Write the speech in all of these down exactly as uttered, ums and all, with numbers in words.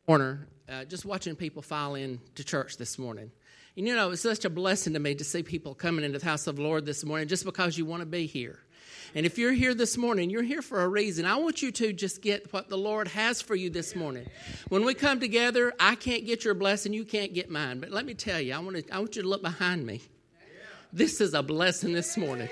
corner, uh, just watching people file in to church this morning. And you know, it's such a blessing to me to see people coming into the house of the Lord this morning just because you want to be here. And if you're here this morning, you're here for a reason. I want you to just get what the Lord has for you this morning. When we come together, I can't get your blessing, you can't get mine. But let me tell you, I want to, I want you to look behind me. This is a blessing this morning.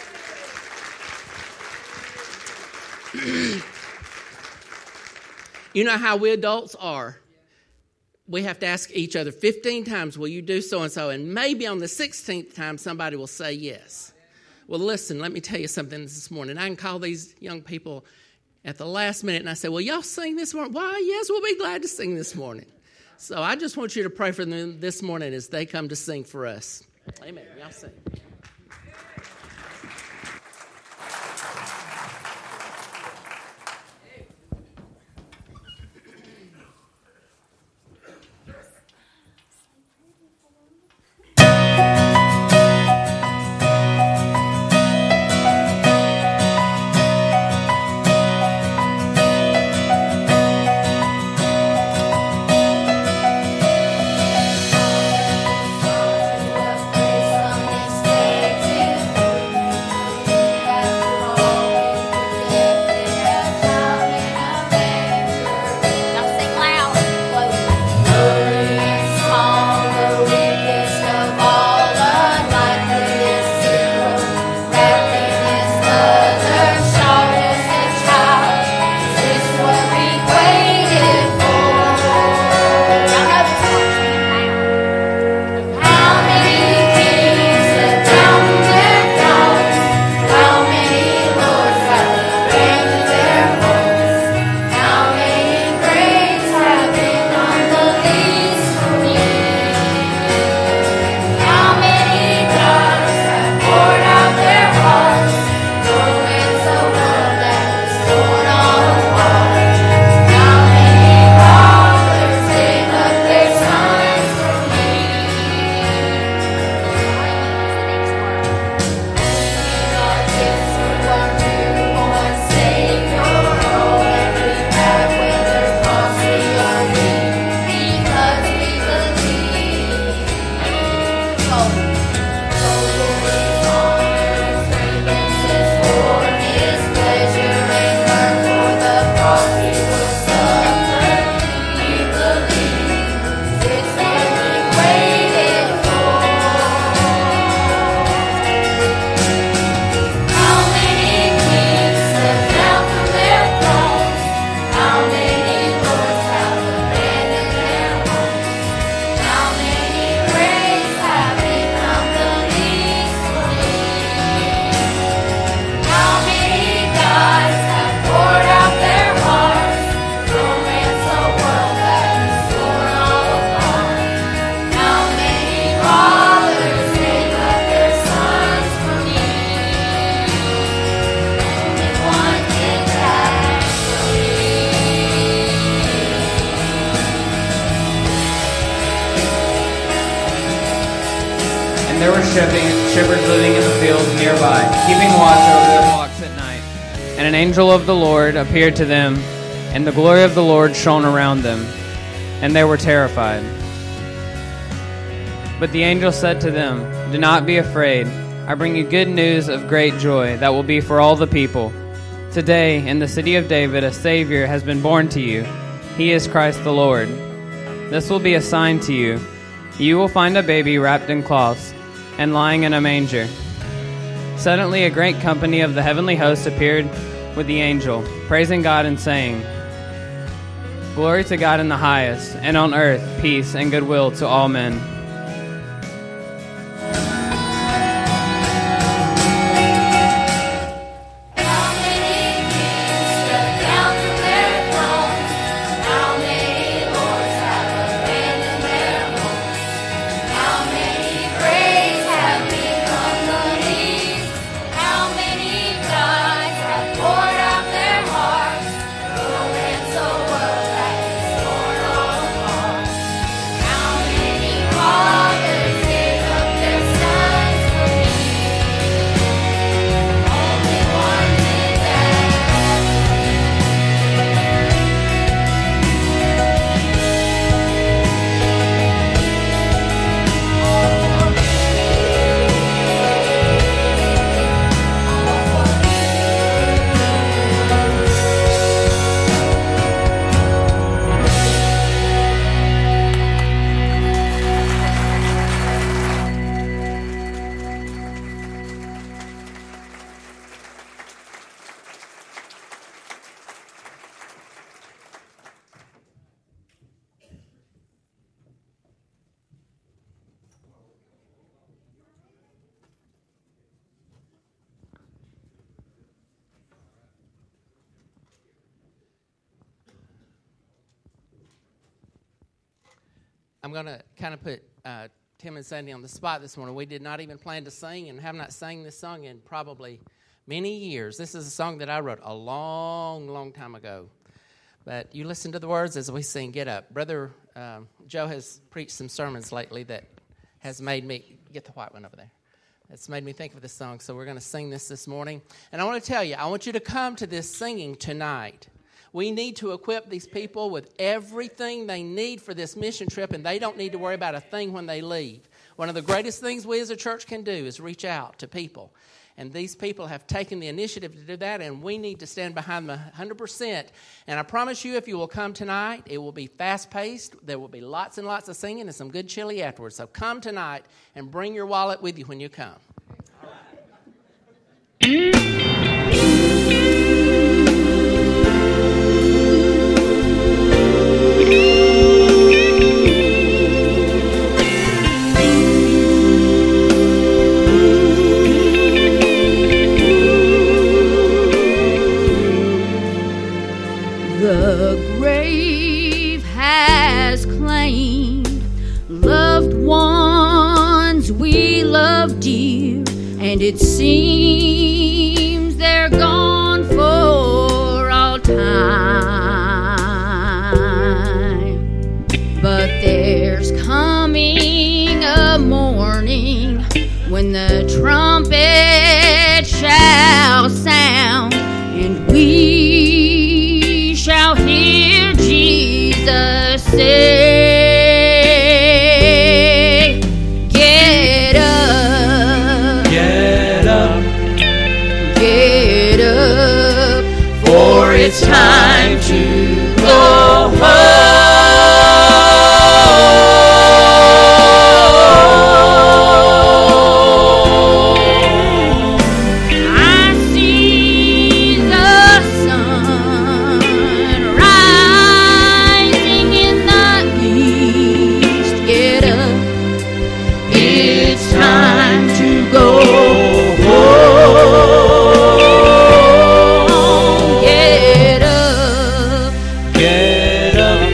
You know how we adults are. We have to ask each other fifteen times, will you do so-and-so? And maybe on the sixteenth time, somebody will say yes. Well, listen, let me tell you something this morning. I can call these young people at the last minute, and I say, well, y'all sing this morning? Why, yes, we'll be glad to sing this morning. So I just want you to pray for them this morning as they come to sing for us. Amen. Y'all sing. There were shepherds living in the fields nearby, keeping watch over their flocks at night. And an angel of the Lord appeared to them, and the glory of the Lord shone around them, and they were terrified. But the angel said to them, "Do not be afraid. I bring you good news of great joy that will be for all the people. Today, in the city of David, a Savior has been born to you. He is Christ the Lord. This will be a sign to you. You will find a baby wrapped in cloths and lying in a manger." Suddenly a great company of the heavenly host appeared with the angel, praising God and saying, "Glory to God in the highest, and on earth peace and goodwill to all men." How many I'm going to kind of put uh, Tim and Sandy on the spot this morning. We did not even plan to sing and have not sang this song in probably many years. This is a song that I wrote a long, long time ago. But you listen to the words as we sing, Get Up. Brother um, Joe has preached some sermons lately that has made me, get the white one over there. It's made me think of this song, so we're going to sing this this morning. And I want to tell you, I want you to come to this singing tonight. We need to equip these people with everything they need for this mission trip, and they don't need to worry about a thing when they leave. One of the greatest things we as a church can do is reach out to people. And these people have taken the initiative to do that, and we need to stand behind them one hundred percent. And I promise you, if you will come tonight, it will be fast-paced. There will be lots and lots of singing and some good chili afterwards. So come tonight and bring your wallet with you when you come. The grave has claimed loved ones we love dear, and it seems they're gone for all time. But there's coming a morning when the trumpet shall sound, and we shall hear Jesus say, Get up, Get up, get up, for it's time to go home. I see the sun rising in the east. Get up, It's time to go home. get up. Get up,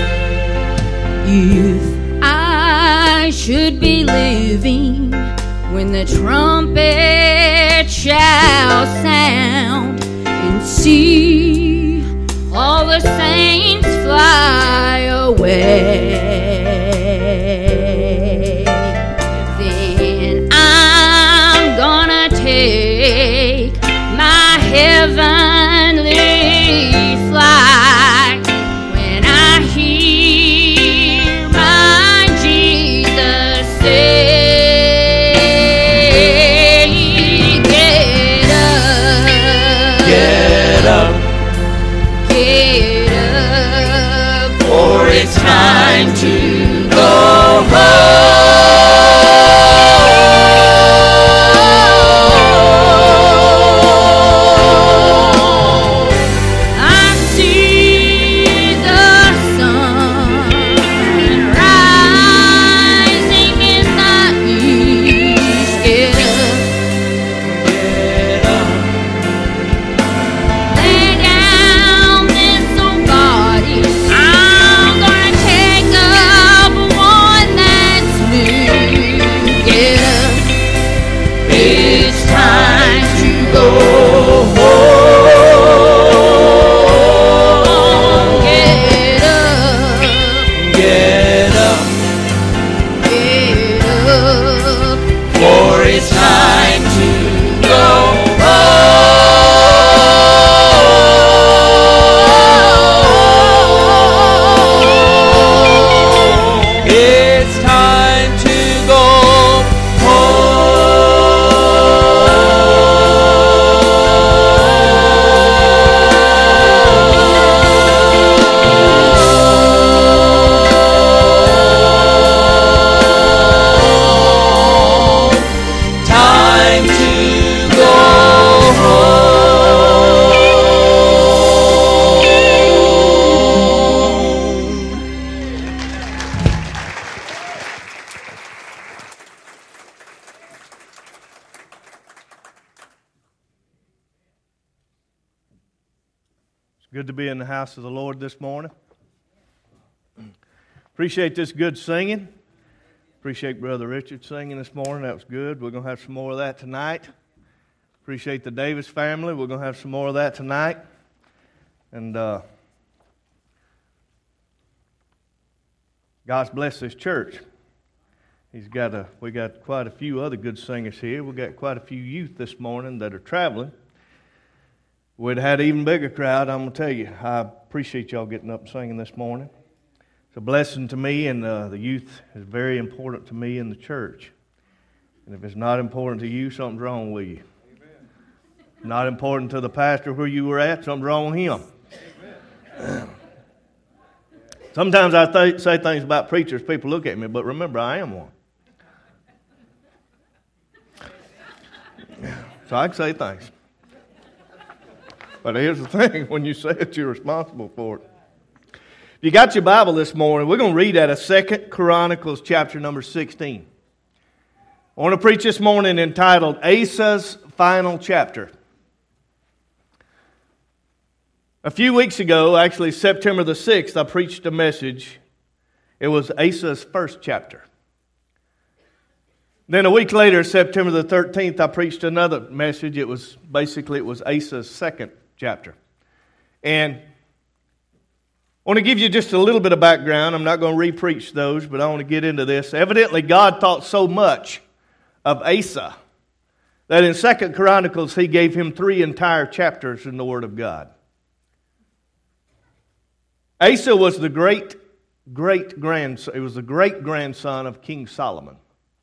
If I should be living when the trumpet shall sound, and see all the saints fly away, then I'm gonna take my heavenly flight when I hear my Jesus say, Get up, get up, get up, for it's time to go home. I see the sun rising in the east. Get up, Get up, lay down this old body. I'm gonna take up one that's new. Get up, it's time to go home. get up, Get up, get up. for it's time to go home. It's time to go home. Time to go home. It's good to be in the house of the Lord this morning. Appreciate this good singing. Appreciate Brother Richard singing this morning. That was good. We're going to have some more of that tonight. Appreciate the Davis family. We're going to have some more of that tonight. And uh, God's blessed this church. He's got a. We got quite a few other good singers here. We got quite a few youth this morning that are traveling. We'd have had an even bigger crowd. I'm going to tell you. I appreciate y'all getting up and singing this morning. It's a blessing to me, and uh, the youth is very important to me in the church. And if it's not important to you, something's wrong with you. Amen. Not important to the pastor where you were at, something's wrong with him. Amen. Sometimes I th- say things about preachers, people look at me, but remember, I am one. So I can say things. But here's the thing, when you say it, you're responsible for it. If you got your Bible this morning, we're going to read out of Second Chronicles chapter number sixteen. I want to preach this morning entitled Asa's Final Chapter. A few weeks ago, actually September the sixth, I preached a message. It was Asa's first chapter. Then a week later, September the thirteenth, I preached another message. It was basically it was Asa's second chapter. And I want to give you just a little bit of background. I'm not going to re-preach those, but I want to get into this. Evidently, God thought so much of Asa that in Second Chronicles, He gave him three entire chapters in the Word of God. Asa was the great, great grandson. It was the great grandson of King Solomon.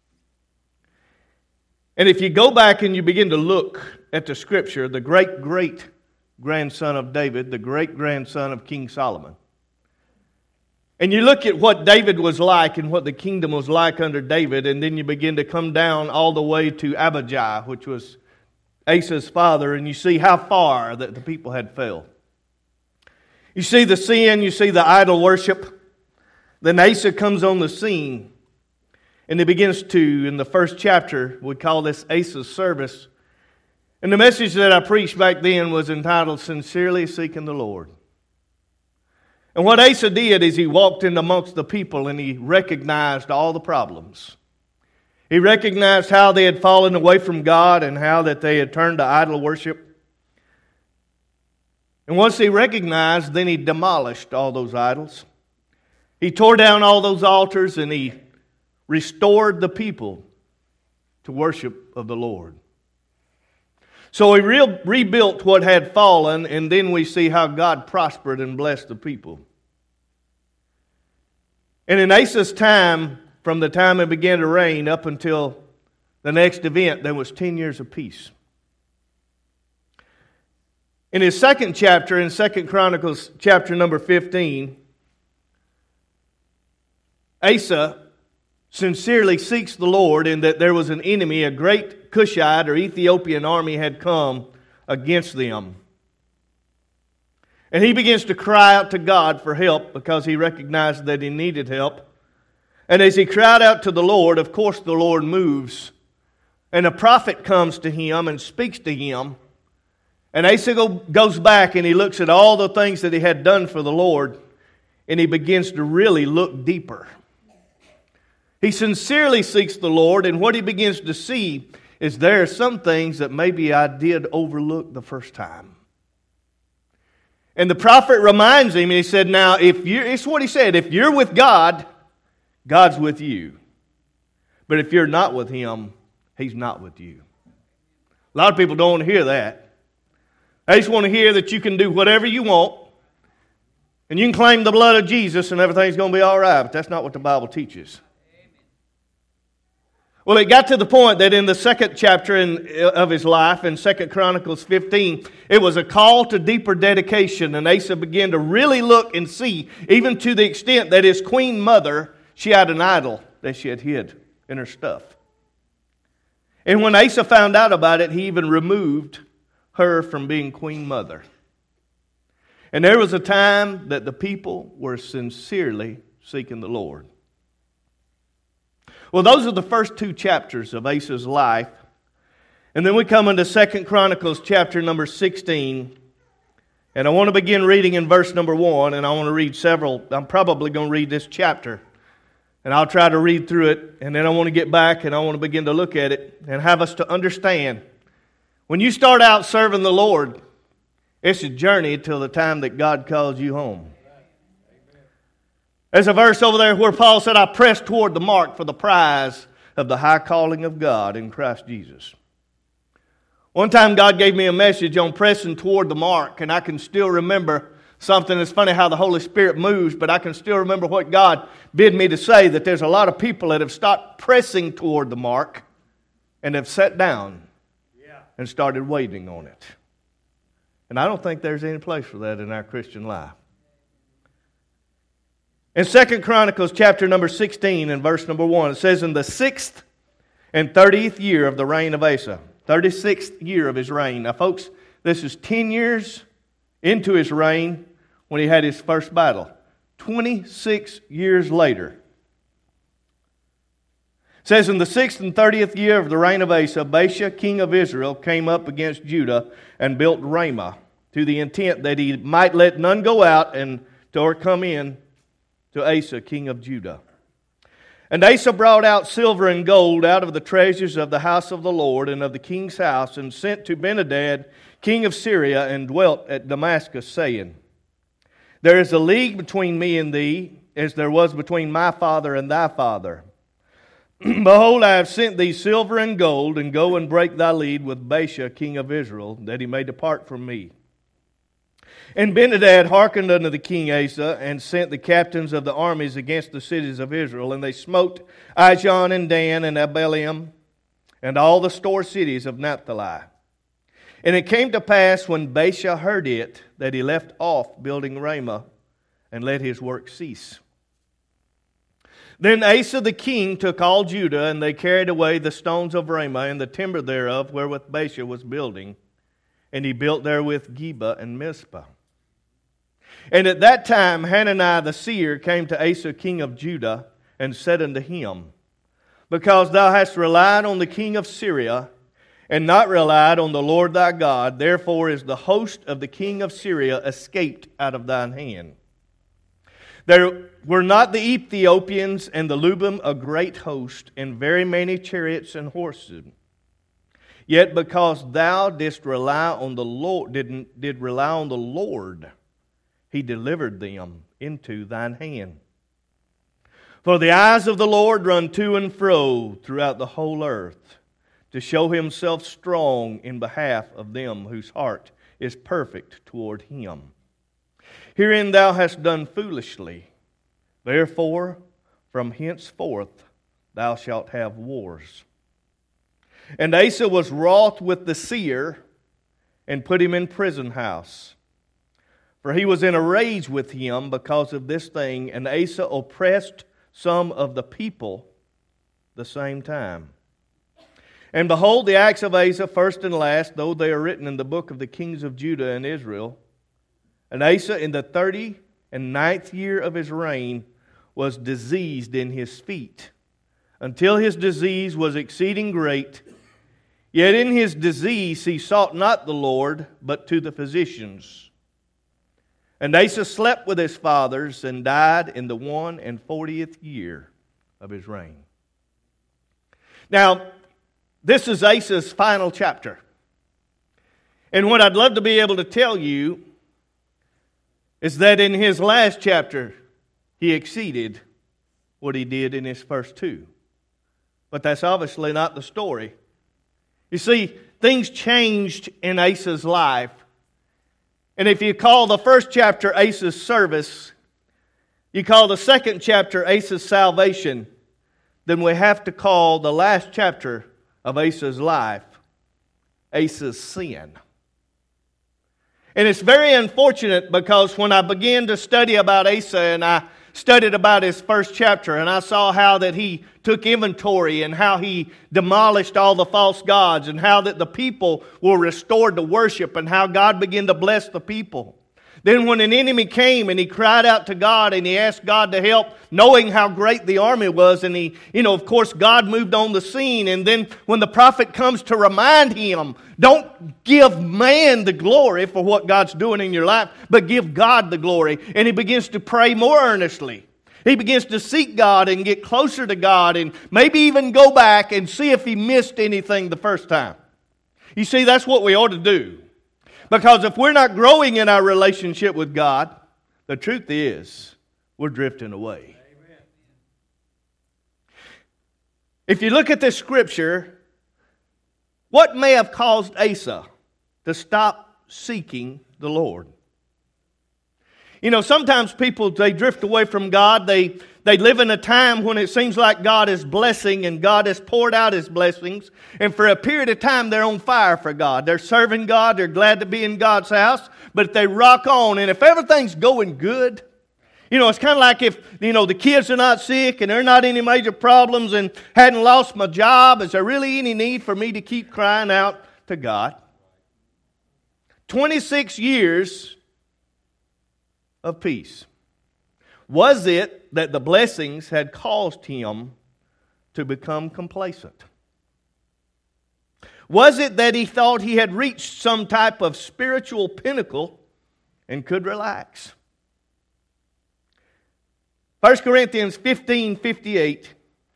And if you go back and you begin to look at the Scripture, the great, great grandson of David, the great grandson of King Solomon, and you look at what David was like and what the kingdom was like under David, and then you begin to come down all the way to Abijah, which was Asa's father, and you see how far that the people had fell. You see the sin, you see the idol worship. Then Asa comes on the scene, and he begins to, in the first chapter, we call this Asa's service. And the message that I preached back then was entitled, Sincerely Seeking the Lord. And what Asa did is he walked in amongst the people and he recognized all the problems. He recognized how they had fallen away from God and how that they had turned to idol worship. And once he recognized, then he demolished all those idols. He tore down all those altars and he restored the people to worship of the Lord. So he re- rebuilt what had fallen, and then we see how God prospered and blessed the people. And in Asa's time, from the time it began to rain up until the next event, there was ten years of peace. In his second chapter, in Second Chronicles chapter number fifteen, Asa sincerely seeks the Lord in that there was an enemy, a great Cushite or Ethiopian army had come against them. And he begins to cry out to God for help because he recognized that he needed help. And as he cried out to the Lord, of course the Lord moves. And a prophet comes to him and speaks to him. And Asa go, goes back and he looks at all the things that he had done for the Lord. And he begins to really look deeper. He sincerely seeks the Lord, and what he begins to see is there are some things that maybe I did overlook the first time. And the prophet reminds him, and he said, now, if you, it's what he said, if you're with God, God's with you. But if you're not with Him, He's not with you. A lot of people don't want to hear that. They just want to hear that you can do whatever you want, and you can claim the blood of Jesus, and everything's going to be all right, but that's not what the Bible teaches. Well, it got to the point that in the second chapter in, of his life, in Second Chronicles fifteen, it was a call to deeper dedication, and Asa began to really look and see, even to the extent that his queen mother, she had an idol that she had hid in her stuff. And when Asa found out about it, he even removed her from being queen mother. And there was a time that the people were sincerely seeking the Lord. Well, those are the first two chapters of Asa's life. And then we come into Second Chronicles chapter number sixteen. And I want to begin reading in verse number one. And I want to read several. I'm probably going to read this chapter And I'll try to read through it, and then I want to get back and I want to begin to look at it and have us to understand. When you start out serving the Lord, it's a journey till the time that God calls you home. There's a verse over there where Paul said, I press toward the mark for the prize of the high calling of God in Christ Jesus. One time God gave me a message on pressing toward the mark, and I can still remember something. It's funny how the Holy Spirit moves, but I can still remember what God bid me to say, that there's a lot of people that have stopped pressing toward the mark and have sat down and started waiting on it. And I don't think there's any place for that in our Christian life. In Second Chronicles chapter number sixteen and verse number one, it says, in the sixth and thirtieth year of the reign of Asa, thirty-sixth year of his reign. Now folks, this is ten years into his reign when he had his first battle. twenty-six years later. It says, in the sixth and thirtieth year of the reign of Asa, Baasha, king of Israel, came up against Judah and built Ramah, to the intent that he might let none go out and or come in to Asa, king of Judah. And Asa brought out silver and gold out of the treasures of the house of the Lord and of the king's house, and sent to Ben-Hadad, king of Syria, and dwelt at Damascus, saying, there is a league between me and thee, as there was between my father and thy father. Behold, I have sent thee silver and gold, and go and break thy league with Baasha, king of Israel, that he may depart from me. And Ben-Hadad hearkened unto the king Asa, and sent the captains of the armies against the cities of Israel, and they smote Ijon and Dan and Abeliam, and all the store cities of Naphtali. And it came to pass, when Baasha heard it, that he left off building Ramah, and let his work cease. Then Asa the king took all Judah, and they carried away the stones of Ramah, and the timber thereof, wherewith Baasha was building. And he built therewith Geba and Mizpah. And at that time Hananiah the seer came to Asa king of Judah, and said unto him, because thou hast relied on the king of Syria, and not relied on the Lord thy God, therefore is the host of the king of Syria escaped out of thine hand. There were not the Ethiopians and the Lubim a great host, and very many chariots and horses. Yet because thou didst rely on the Lord, didn't did rely on the Lord, he delivered them into thine hand. For the eyes of the Lord run to and fro throughout the whole earth, to show himself strong in behalf of them whose heart is perfect toward him. Herein thou hast done foolishly. Therefore, from henceforth thou shalt have wars. And Asa was wroth with the seer, and put him in prison house. For he was in a rage with him because of this thing, and Asa oppressed some of the people the same time. And behold, the acts of Asa, first and last, though they are written in the book of the kings of Judah and Israel. And Asa, in the thirty and ninth year of his reign, was diseased in his feet, until his disease was exceeding great. Yet in his disease he sought not the Lord, but to the physicians. And Asa slept with his fathers, and died in the one and fortieth year of his reign. Now, this is Asa's final chapter. And what I'd love to be able to tell you is that in his last chapter, he exceeded what he did in his first two. But that's obviously not the story. You see, things changed in Asa's life. And if you call the first chapter Asa's service, you call the second chapter Asa's salvation, then we have to call the last chapter of Asa's life Asa's sin. And it's very unfortunate, because when I began to study about Asa, and I studied about his first chapter, and I saw how that he took inventory, and how he demolished all the false gods, and how that the people were restored to worship, and how God began to bless the people. Then when an enemy came and he cried out to God and he asked God to help, knowing how great the army was, and he, you know, of course God moved on the scene. And then when the prophet comes to remind him, don't give man the glory for what God's doing in your life, but give God the glory. And he begins to pray more earnestly. He begins to seek God and get closer to God and maybe even go back and see if he missed anything the first time. You see, that's what we ought to do. Because if we're not growing in our relationship with God, the truth is, we're drifting away. Amen. If you look at this scripture, what may have caused Asa to stop seeking the Lord? You know, sometimes people, they drift away from God. They, they live in a time when it seems like God is blessing and God has poured out His blessings. And for a period of time, they're on fire for God. They're serving God. They're glad to be in God's house. But they rock on. And if everything's going good, you know, it's kind of like if, you know, the kids are not sick and there are not any major problems and hadn't lost my job. Is there really any need for me to keep crying out to God? twenty-six years of peace. Was it that the blessings had caused him to become complacent? Was it that he thought he had reached some type of spiritual pinnacle and could relax? First Corinthians fifteen fifty-eight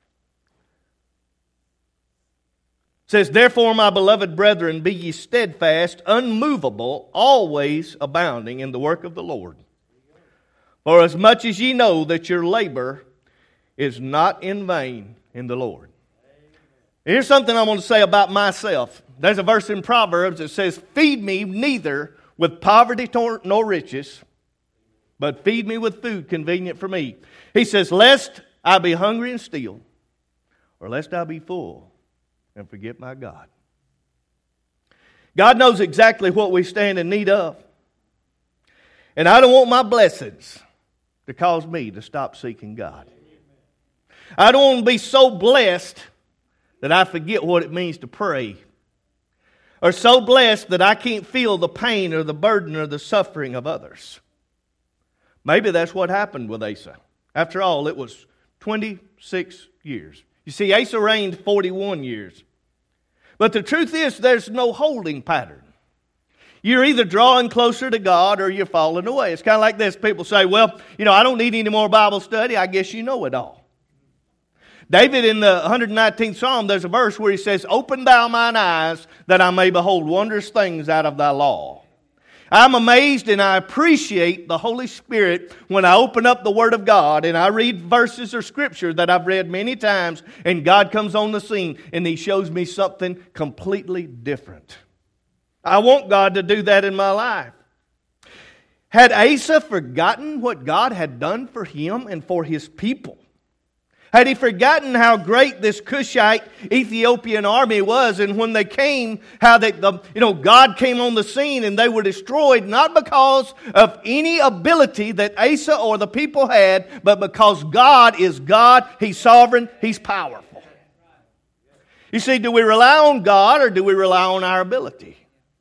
says, "Therefore, my beloved brethren, be ye steadfast, unmovable, always abounding in the work of the Lord. For as much as ye know that your labor is not in vain in the Lord." Here's something I want to say about myself. There's a verse in Proverbs that says, "Feed me neither with poverty nor riches, but feed me with food convenient for me." He says, "Lest I be hungry and steal, or lest I be full and forget my God." God knows exactly what we stand in need of. And I don't want my blessings to cause me to stop seeking God. I don't want to be so blessed that I forget what it means to pray. Or so blessed that I can't feel the pain or the burden or the suffering of others. Maybe that's what happened with Asa. After all, it was twenty-six years. You see, Asa reigned forty-one years. But the truth is, there's no holding pattern. You're either drawing closer to God or you're falling away. It's kind of like this. People say, well, you know, I don't need any more Bible study. I guess you know it all. David, in the one hundred nineteenth Psalm, there's a verse where he says, "Open thou mine eyes that I may behold wondrous things out of thy law." I'm amazed and I appreciate the Holy Spirit when I open up the Word of God and I read verses or Scripture that I've read many times and God comes on the scene and He shows me something completely different. I want God to do that in my life. Had Asa forgotten what God had done for him and for his people? Had he forgotten how great this Cushite Ethiopian army was, and when they came, how they, the, you know, God came on the scene and they were destroyed, not because of any ability that Asa or the people had, but because God is God, He's sovereign, He's powerful. You see, do we rely on God or do we rely on our ability?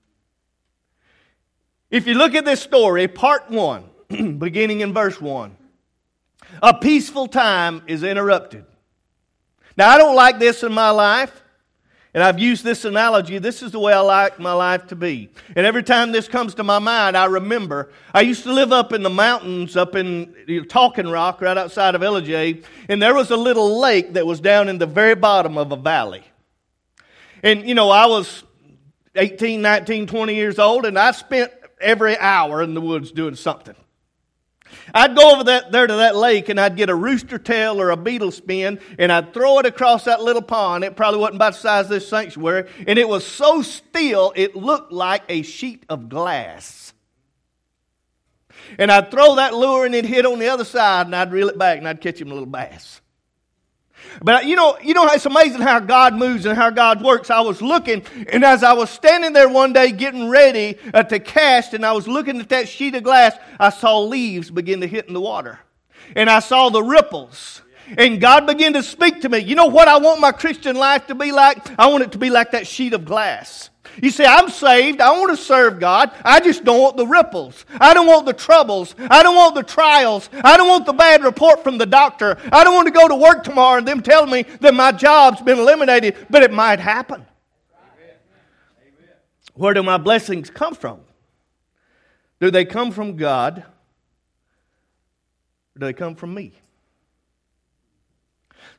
If you look at this story, part one, beginning in verse one, a peaceful time is interrupted. Now, I don't like this in my life, and I've used this analogy. This is the way I like my life to be. And every time this comes to my mind, I remember I used to live up in the mountains, up in you know, Talking Rock, right outside of L A J, and there was a little lake that was down in the very bottom of a valley. And, you know, I was eighteen, nineteen, twenty years old, and I spent every hour in the woods doing something. I'd go over that, there to that lake and I'd get a rooster tail or a beetle spin and I'd throw it across that little pond. It probably wasn't about the size of this sanctuary. And it was so still it looked like a sheet of glass. And I'd throw that lure and it'd hit on the other side and I'd reel it back and I'd catch him a little bass. But you know, you know, it's amazing how God moves and how God works. I was looking, and as I was standing there one day getting ready uh, to cast, and I was looking at that sheet of glass, I saw leaves begin to hit in the water. And I saw the ripples. And God began to speak to me. You know what I want my Christian life to be like? I want it to be like that sheet of glass. You see, I'm saved. I want to serve God. I just don't want the ripples. I don't want the troubles. I don't want the trials. I don't want the bad report from the doctor. I don't want to go to work tomorrow and them telling me that my job's been eliminated, but it might happen. Amen. Where do my blessings come from? Do they come from God? Or do they come from me?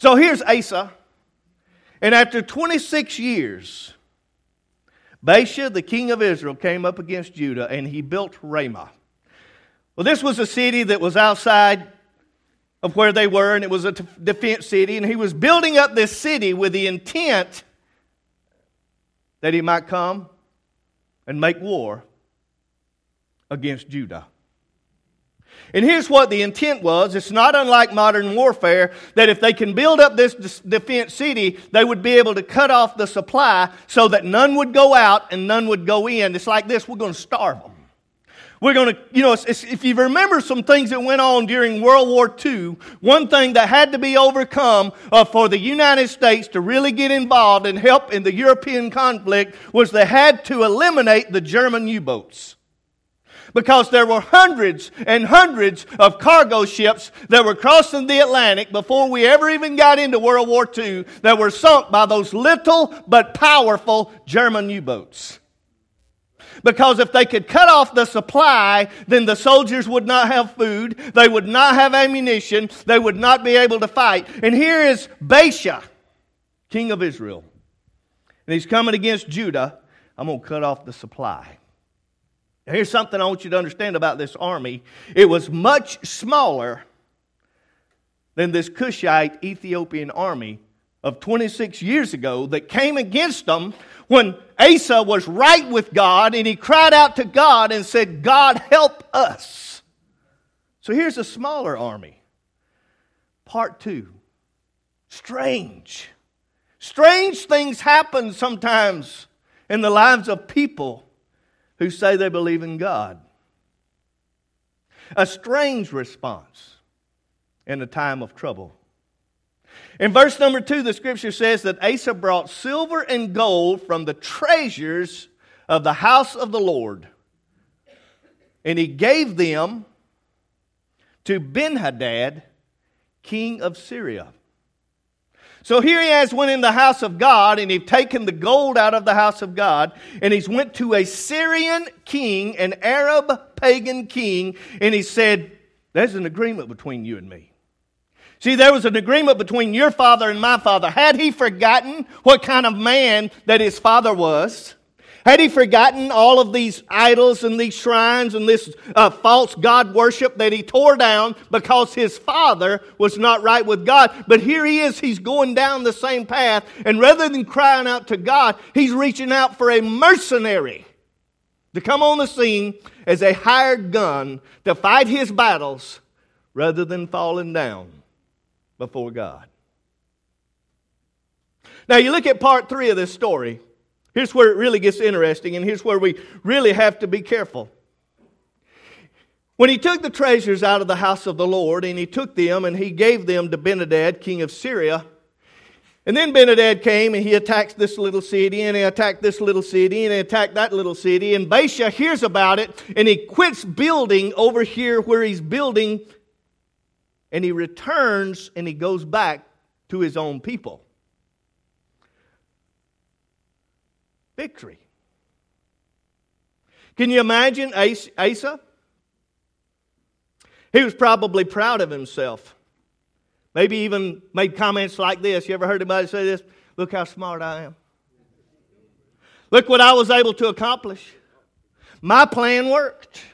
So here's Asa. And after twenty-six years, Baasha, the king of Israel, came up against Judah, and he built Ramah. Well, this was a city that was outside of where they were, and it was a defense city, and he was building up this city with the intent that he might come and make war against Judah. And here's what the intent was. It's not unlike modern warfare, that if they can build up this defense city, they would be able to cut off the supply so that none would go out and none would go in. It's like this: we're going to starve them. We're going to, you know, if you remember some things that went on during World War Two, one thing that had to be overcome uh, for the United States to really get involved and help in the European conflict was they had to eliminate the German U-boats. Because there were hundreds and hundreds of cargo ships that were crossing the Atlantic before we ever even got into World War Two that were sunk by those little but powerful German U-boats. Because if they could cut off the supply, then the soldiers would not have food, they would not have ammunition, they would not be able to fight. And here is Baasha, king of Israel. And he's coming against Judah. I'm going to cut off the supply. Now, here's something I want you to understand about this army. It was much smaller than this Cushite Ethiopian army of twenty-six years ago that came against them when Asa was right with God and he cried out to God and said, God, help us. So here's a smaller army. Part two. Strange. Strange things happen sometimes in the lives of people who say they believe in God. A strange response in a time of trouble. In verse number two, the scripture says that Asa brought silver and gold from the treasures of the house of the Lord, and he gave them to Ben-Hadad, king of Syria. So here he has went in the house of God, and he's taken the gold out of the house of God, and he's went to a Syrian king, an Arab pagan king, and he said, there's an agreement between you and me. See, there was an agreement between your father and my father. Had he forgotten what kind of man that his father was? Had he forgotten all of these idols and these shrines and this uh, false God worship that he tore down because his father was not right with God? But here he is, he's going down the same path, and rather than crying out to God, he's reaching out for a mercenary to come on the scene as a hired gun to fight his battles rather than falling down before God. Now you look at part three of this story. Here's where it really gets interesting, and here's where we really have to be careful. When he took the treasures out of the house of the Lord, and he took them and he gave them to Ben-Hadad, king of Syria, and then Ben-Hadad came and he attacked this little city, and he attacked this little city, and he attacked that little city, and Baasha hears about it, and he quits building over here where he's building, and he returns and he goes back to his own people. Victory. Can you imagine Asa? He was probably proud of himself. Maybe even made comments like this. You ever heard anybody say this? Look how smart I am. Look what I was able to accomplish. My plan worked.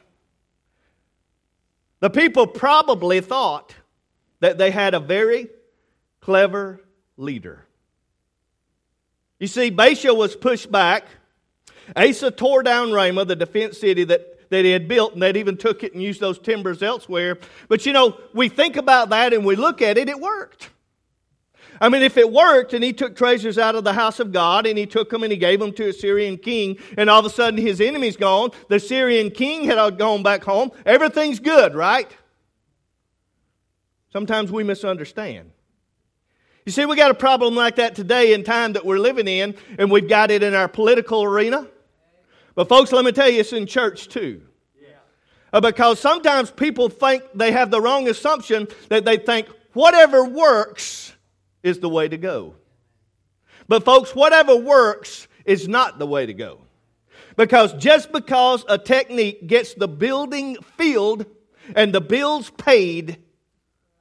The people probably thought that they had a very clever leader. You see, Baasha was pushed back. Asa tore down Ramah, the defense city that, that he had built, and they'd even took it and used those timbers elsewhere. But you know, we think about that and we look at it, it worked. I mean, if it worked and he took treasures out of the house of God and he took them and he gave them to a Syrian king, and all of a sudden his enemy's gone, the Syrian king had gone back home, everything's good, right? Sometimes we misunderstand. You see, we got a problem like that today in time that we're living in, and we've got it in our political arena. But folks, let me tell you, it's in church too. Uh, because sometimes people think they have the wrong assumption, that they think whatever works is the way to go. But folks, whatever works is not the way to go. Because just because a technique gets the building filled and the bills paid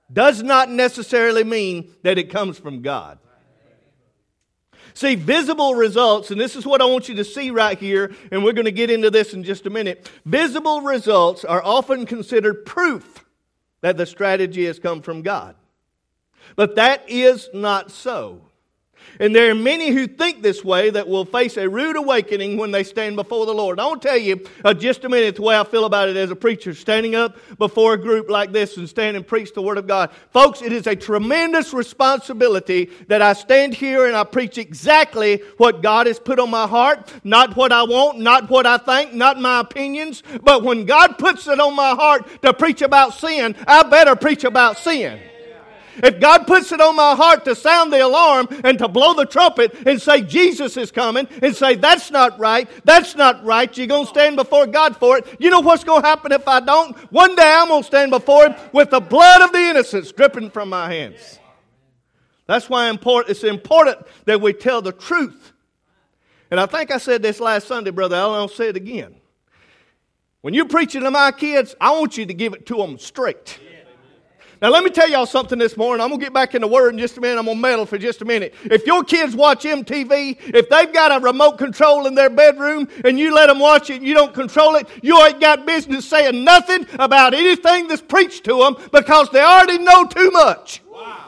does not necessarily mean that it comes from God. See, visible results, and this is what I want you to see right here, and we're going to get into this in just a minute. Visible results are often considered proof that the strategy has come from God. But that is not so. And there are many who think this way that will face a rude awakening when they stand before the Lord. I want to tell you uh, just a minute the way I feel about it as a preacher, standing up before a group like this and stand and preach the Word of God. Folks, it is a tremendous responsibility that I stand here and I preach exactly what God has put on my heart, not what I want, not what I think, not my opinions. But when God puts it on my heart to preach about sin, I better preach about sin. If God puts it on my heart to sound the alarm and to blow the trumpet and say Jesus is coming and say that's not right, that's not right, you're going to stand before God for it. You know what's going to happen if I don't? One day I'm going to stand before Him with the blood of the innocents dripping from my hands. That's why it's important that we tell the truth. And I think I said this last Sunday, Brother Allen, I'll say it again. When you're preaching to my kids, I want you to give it to them straight. Now, let me tell y'all something this morning. I'm going to get back in the Word in just a minute. I'm going to meddle for just a minute. If your kids watch M T V, if they've got a remote control in their bedroom and you let them watch it and you don't control it, you ain't got business saying nothing about anything that's preached to them because they already know too much. Wow.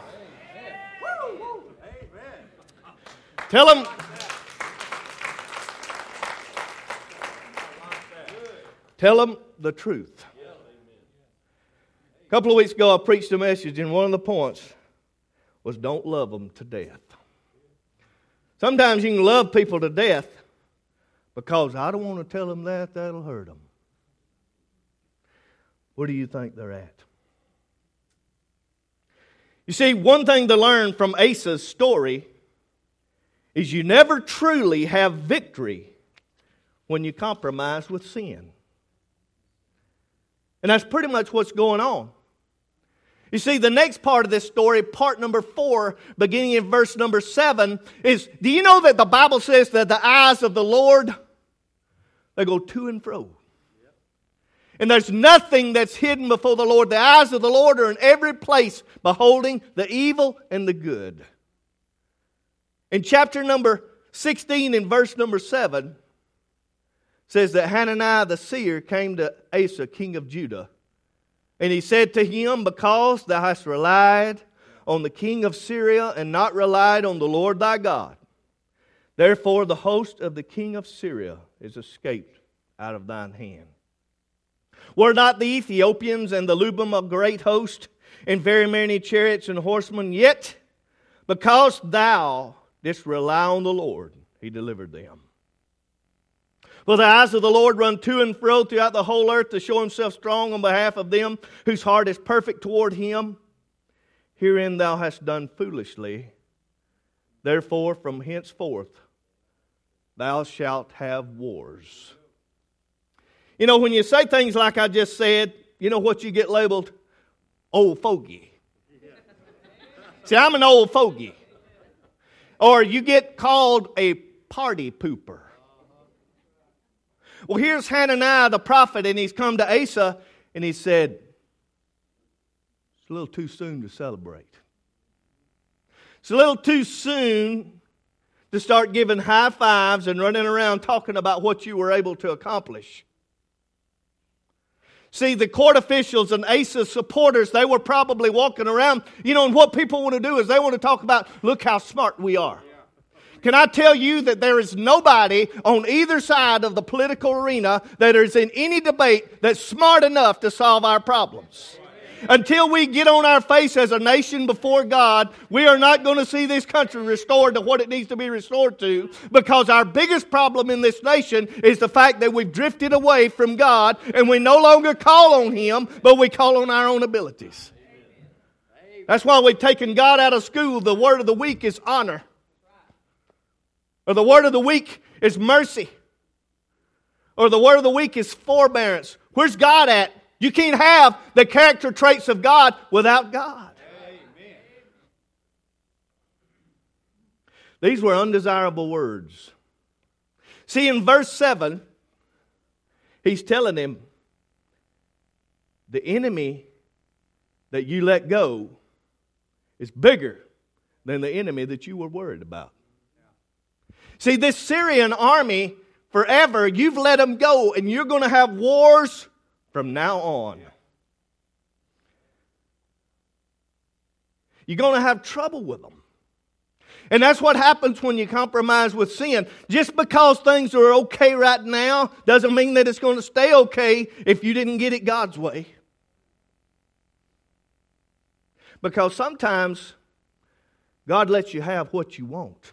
Tell them... Tell them the truth. A couple of weeks ago, I preached a message, and one of the points was don't love them to death. Sometimes you can love people to death because I don't want to tell them that, that'll hurt them. Where do you think they're at? You see, one thing to learn from Asa's story is you never truly have victory when you compromise with sin. And that's pretty much what's going on. You see, the next part of this story, part number four, beginning in verse number seven, is, do you know that the Bible says that the eyes of the Lord, they go to and fro. And there's nothing that's hidden before the Lord. The eyes of the Lord are in every place, beholding the evil and the good. In chapter number sixteen, in verse number seven, says that Hananiah the seer came to Asa, king of Judah. And he said to him, because thou hast relied on the king of Syria and not relied on the Lord thy God, therefore the host of the king of Syria is escaped out of thine hand. Were not the Ethiopians and the Lubim a great host, and very many chariots and horsemen? Yet, because thou didst rely on the Lord, He delivered them. For the eyes of the Lord run to and fro throughout the whole earth to show Himself strong on behalf of them whose heart is perfect toward Him. Herein thou hast done foolishly. Therefore from henceforth thou shalt have wars. You know, when you say things like I just said, you know what you get labeled? Old fogey. See, I'm an old fogey. Or you get called a party pooper. Well, here's Hananiah the prophet, and he's come to Asa, and he said, it's a little too soon to celebrate. It's a little too soon to start giving high fives and running around talking about what you were able to accomplish. See, the court officials and Asa's supporters, they were probably walking around, you know, and what people want to do is they want to talk about, look how smart we are. Can I tell you that there is nobody on either side of the political arena that is in any debate that's smart enough to solve our problems? Until we get on our face as a nation before God, we are not going to see this country restored to what it needs to be restored to, because our biggest problem in this nation is the fact that we've drifted away from God and we no longer call on Him, but we call on our own abilities. That's why we've taken God out of school. The word of the week is honor. Or the word of the week is mercy. Or the word of the week is forbearance. Where's God at? You can't have the character traits of God without God. Amen. These were undesirable words. See, in verse seven, he's telling him, the enemy that you let go is bigger than the enemy that you were worried about. See, this Syrian army, forever, you've let them go, and you're going to have wars from now on. You're going to have trouble with them. And that's what happens when you compromise with sin. Just because things are okay right now doesn't mean that it's going to stay okay if you didn't get it God's way. Because sometimes God lets you have what you want.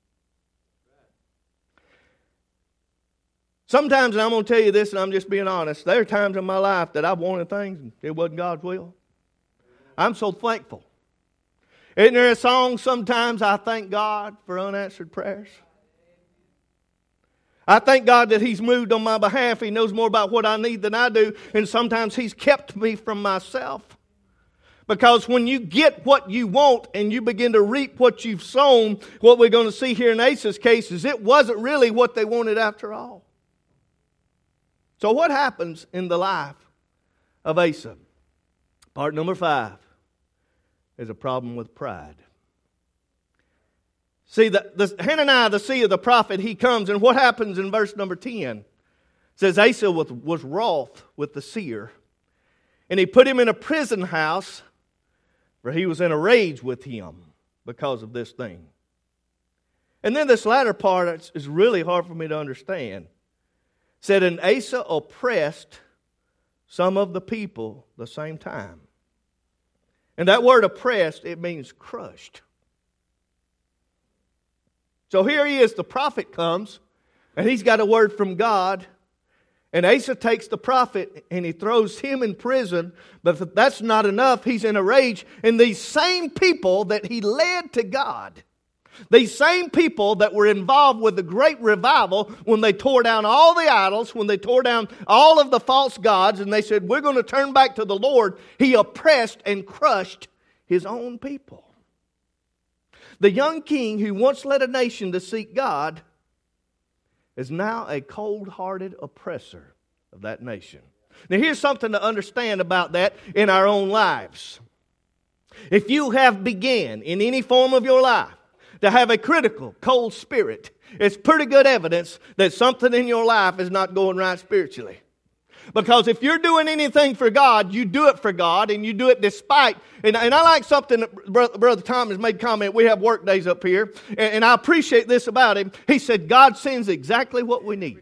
Sometimes, and I'm going to tell you this, and I'm just being honest, there are times in my life that I've wanted things and it wasn't God's will. I'm so thankful. Isn't there a song, sometimes I thank God for unanswered prayers? I thank God that He's moved on my behalf. He knows more about what I need than I do. And sometimes He's kept me from myself. Because when you get what you want and you begin to reap what you've sown, what we're going to see here in Asa's case is it wasn't really what they wanted after all. So what happens in the life of Asa? Part number five is a problem with pride. See, the, the Hananiah, the seer, the prophet, he comes, and what happens in verse number ten? It says, Asa was, was wroth with the seer, and he put him in a prison house, for he was in a rage with him because of this thing. And then this latter part is really hard for me to understand. It said, and Asa oppressed some of the people the same time. And that word oppressed, it means crushed. So here he is, the prophet comes, and he's got a word from God. And Asa takes the prophet and he throws him in prison. But if that's not enough, he's in a rage. And these same people that he led to God, these same people that were involved with the great revival when they tore down all the idols, when they tore down all of the false gods, and they said, we're going to turn back to the Lord, he oppressed and crushed his own people. The young king who once led a nation to seek God is now a cold-hearted oppressor of that nation. Now here's something to understand about that in our own lives. If you have began in any form of your life to have a critical, cold spirit, it's pretty good evidence that something in your life is not going right spiritually. Because if you're doing anything for God, you do it for God, and you do it despite. And, and I like something that Brother, Brother Tom has made comment. We have work days up here, and, and I appreciate this about him. He said, God sends exactly what we need.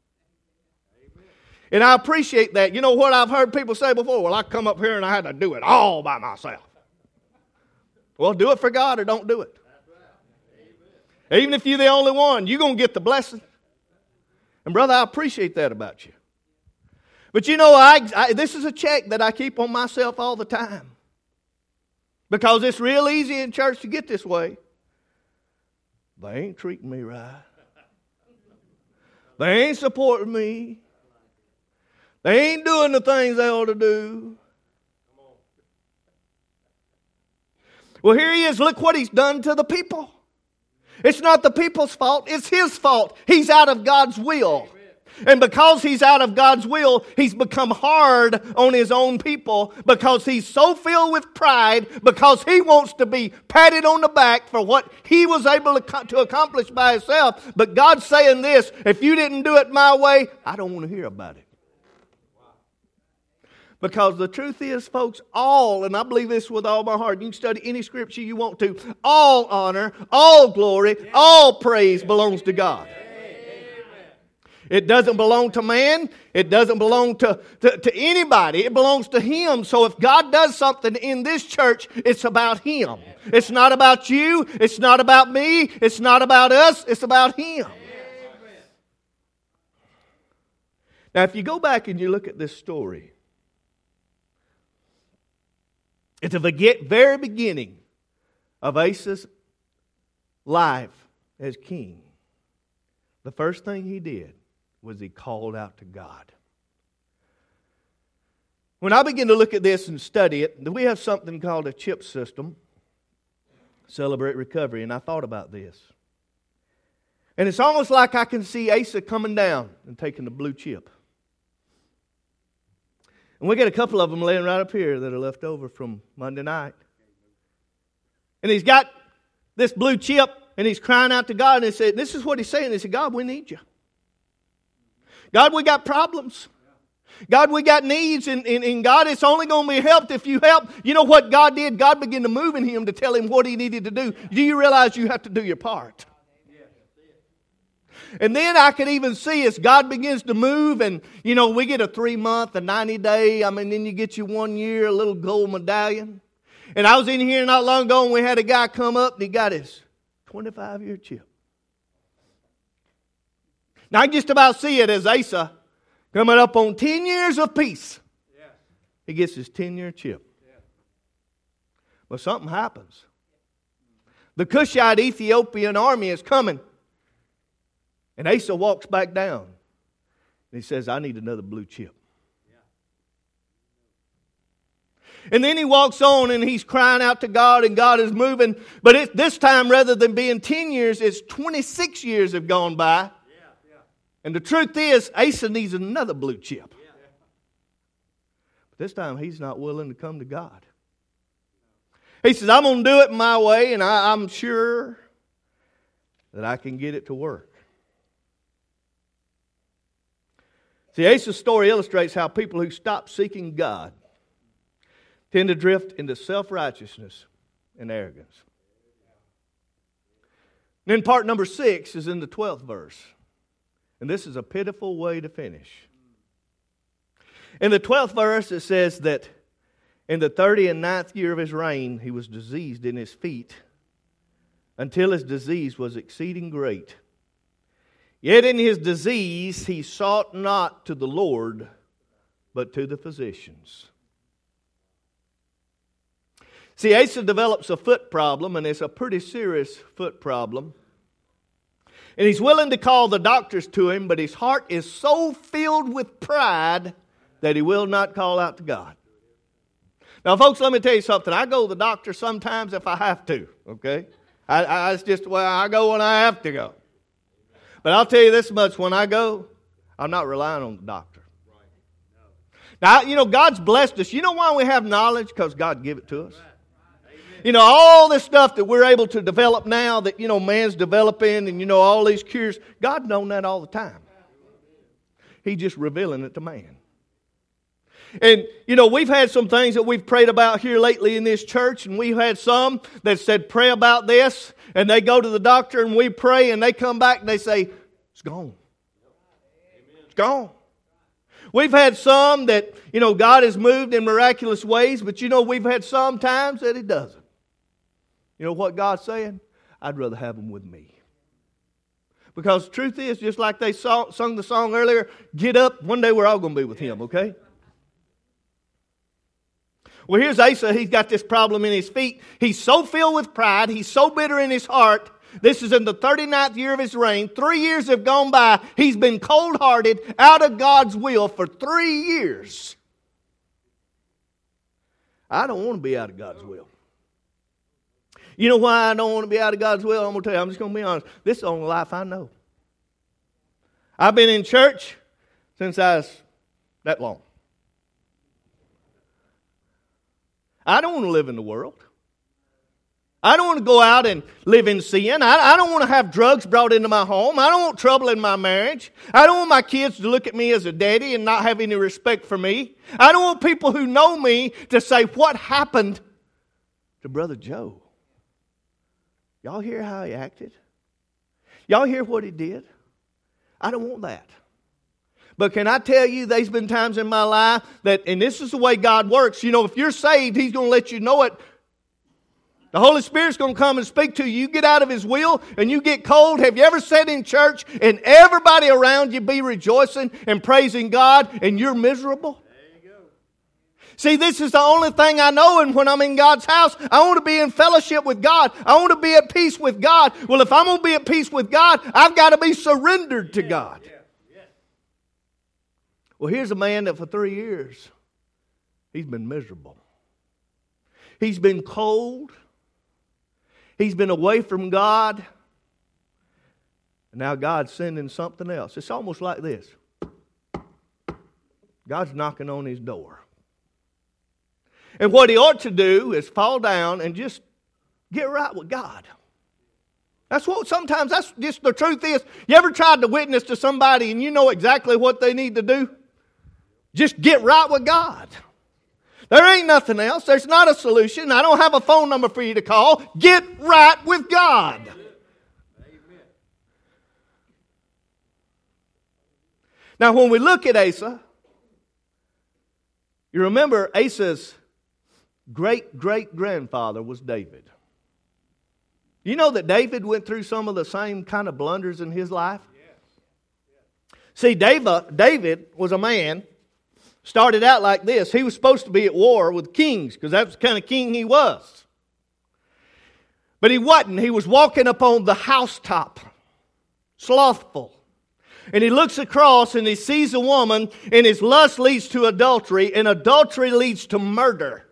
And I appreciate that. You know what I've heard people say before? Well, I come up here and I had to do it all by myself. Well, do it for God or don't do it. Even if you're the only one, you're going to get the blessing. And brother, I appreciate that about you. But you know, I, I, this is a check that I keep on myself all the time. Because it's real easy in church to get this way. They ain't treating me right. They ain't supporting me. They ain't doing the things they ought to do. Well, here he is. Look what he's done to the people. It's not the people's fault. It's his fault. He's out of God's will. And because he's out of God's will, he's become hard on his own people because he's so filled with pride because he wants to be patted on the back for what he was able to, to accomplish by himself. But God's saying this, if you didn't do it my way, I don't want to hear about it. Because the truth is, folks, all, and I believe this with all my heart, you can study any scripture you want to, all honor, all glory, all praise belongs to God. It doesn't belong to man. It doesn't belong to, to, to anybody. It belongs to Him. So if God does something in this church, it's about Him. It's not about you. It's not about me. It's not about us. It's about Him. Now, if you go back and you look at this story, at the very beginning of Asa's life as king, the first thing he did was he called out to God. When I begin to look at this and study it, we have something called a chip system, Celebrate Recovery, and I thought about this. And it's almost like I can see Asa coming down and taking the blue chip. And we got a couple of them laying right up here that are left over from Monday night. And he's got this blue chip, and he's crying out to God, and he said, this is what he's saying. He said, God, we need you. God, we got problems. God, we got needs, and, and, and God, it's only going to be helped if you help. You know what God did? God began to move in him to tell him what he needed to do. Do you realize you have to do your part? And then I could even see as God begins to move, and, you know, we get a three-month, a ninety-day, I mean, then you get you one year, a little gold medallion. And I was in here not long ago, and we had a guy come up, and he got his twenty-five-year chip. Now, I can just about see it as Asa coming up on ten years of peace. Yeah. He gets his ten-year chip. Yeah. But something happens. The Cushite Ethiopian army is coming. And Asa walks back down. And he says, I need another blue chip. Yeah. And then he walks on and he's crying out to God, and God is moving. But it, this time, rather than being ten years, it's twenty-six years have gone by. And the truth is, Asa needs another blue chip. But this time, he's not willing to come to God. He says, I'm going to do it my way, and I, I'm sure that I can get it to work. See, Asa's story illustrates how people who stop seeking God tend to drift into self-righteousness and arrogance. And then part number six is in the twelfth verse. And this is a pitiful way to finish. In the twelfth verse, it says that in the thirty and ninth year of his reign, he was diseased in his feet until his disease was exceeding great. Yet in his disease, he sought not to the Lord, but to the physicians. See, Asa develops a foot problem, and it's a pretty serious foot problem. And he's willing to call the doctors to him, but his heart is so filled with pride that he will not call out to God. Now, folks, let me tell you something. I go to the doctor sometimes if I have to, okay? I, I, it's just, well, I go when I have to go. But I'll tell you this much. When I go, I'm not relying on the doctor. Now, you know, God's blessed us. You know why we have knowledge? Because God gave it to us. You know, all this stuff that we're able to develop now that, you know, man's developing, and, you know, all these cures, God's known that all the time. He's just revealing it to man. And, you know, we've had some things that we've prayed about here lately in this church, and we've had some that said, pray about this, and they go to the doctor and we pray, and they come back and they say, it's gone. It's gone. We've had some that, you know, God has moved in miraculous ways, but, you know, we've had some times that He doesn't. You know what God's saying? I'd rather have them with me. Because the truth is, just like they saw, sung the song earlier, get up, one day we're all going to be with Him, okay? Well, here's Asa. He's got this problem in his feet. He's so filled with pride. He's so bitter in his heart. This is in the thirty-ninth year of his reign. Three years have gone by. He's been cold-hearted, out of God's will for three years. I don't want to be out of God's will. You know why I don't want to be out of God's will? I'm going to tell you, I'm just going to be honest. This is the only life I know. I've been in church since I was that long. I don't want to live in the world. I don't want to go out and live in sin. I, I don't want to have drugs brought into my home. I don't want trouble in my marriage. I don't want my kids to look at me as a daddy and not have any respect for me. I don't want people who know me to say, what happened to Brother Joe? Y'all hear how he acted? Y'all hear what he did? I don't want that. But can I tell you, there's been times in my life that, and this is the way God works, you know, if you're saved, He's going to let you know it. The Holy Spirit's going to come and speak to you. You get out of His will and you get cold. Have you ever sat in church and everybody around you be rejoicing and praising God and you're miserable? There you go. See, this is the only thing I know, and when I'm in God's house, I want to be in fellowship with God. I want to be at peace with God. Well, if I'm going to be at peace with God, I've got to be surrendered to God. Well, here's a man that for three years, he's been miserable. He's been cold. He's been away from God. And now God's sending something else. It's almost like this. God's knocking on his door. And what he ought to do is fall down and just get right with God. That's what sometimes, that's just the truth is. You ever tried to witness to somebody and you know exactly what they need to do? Just get right with God. There ain't nothing else. There's not a solution. I don't have a phone number for you to call. Get right with God. Amen. Now, when we look at Asa, you remember Asa's great-great-grandfather was David. You know that David went through some of the same kind of blunders in his life? See, David, David was a man, started out like this. He was supposed to be at war with kings because that's the kind of king he was. But he wasn't. He was walking up on the housetop, slothful. And he looks across and he sees a woman, and his lust leads to adultery, and adultery leads to murder.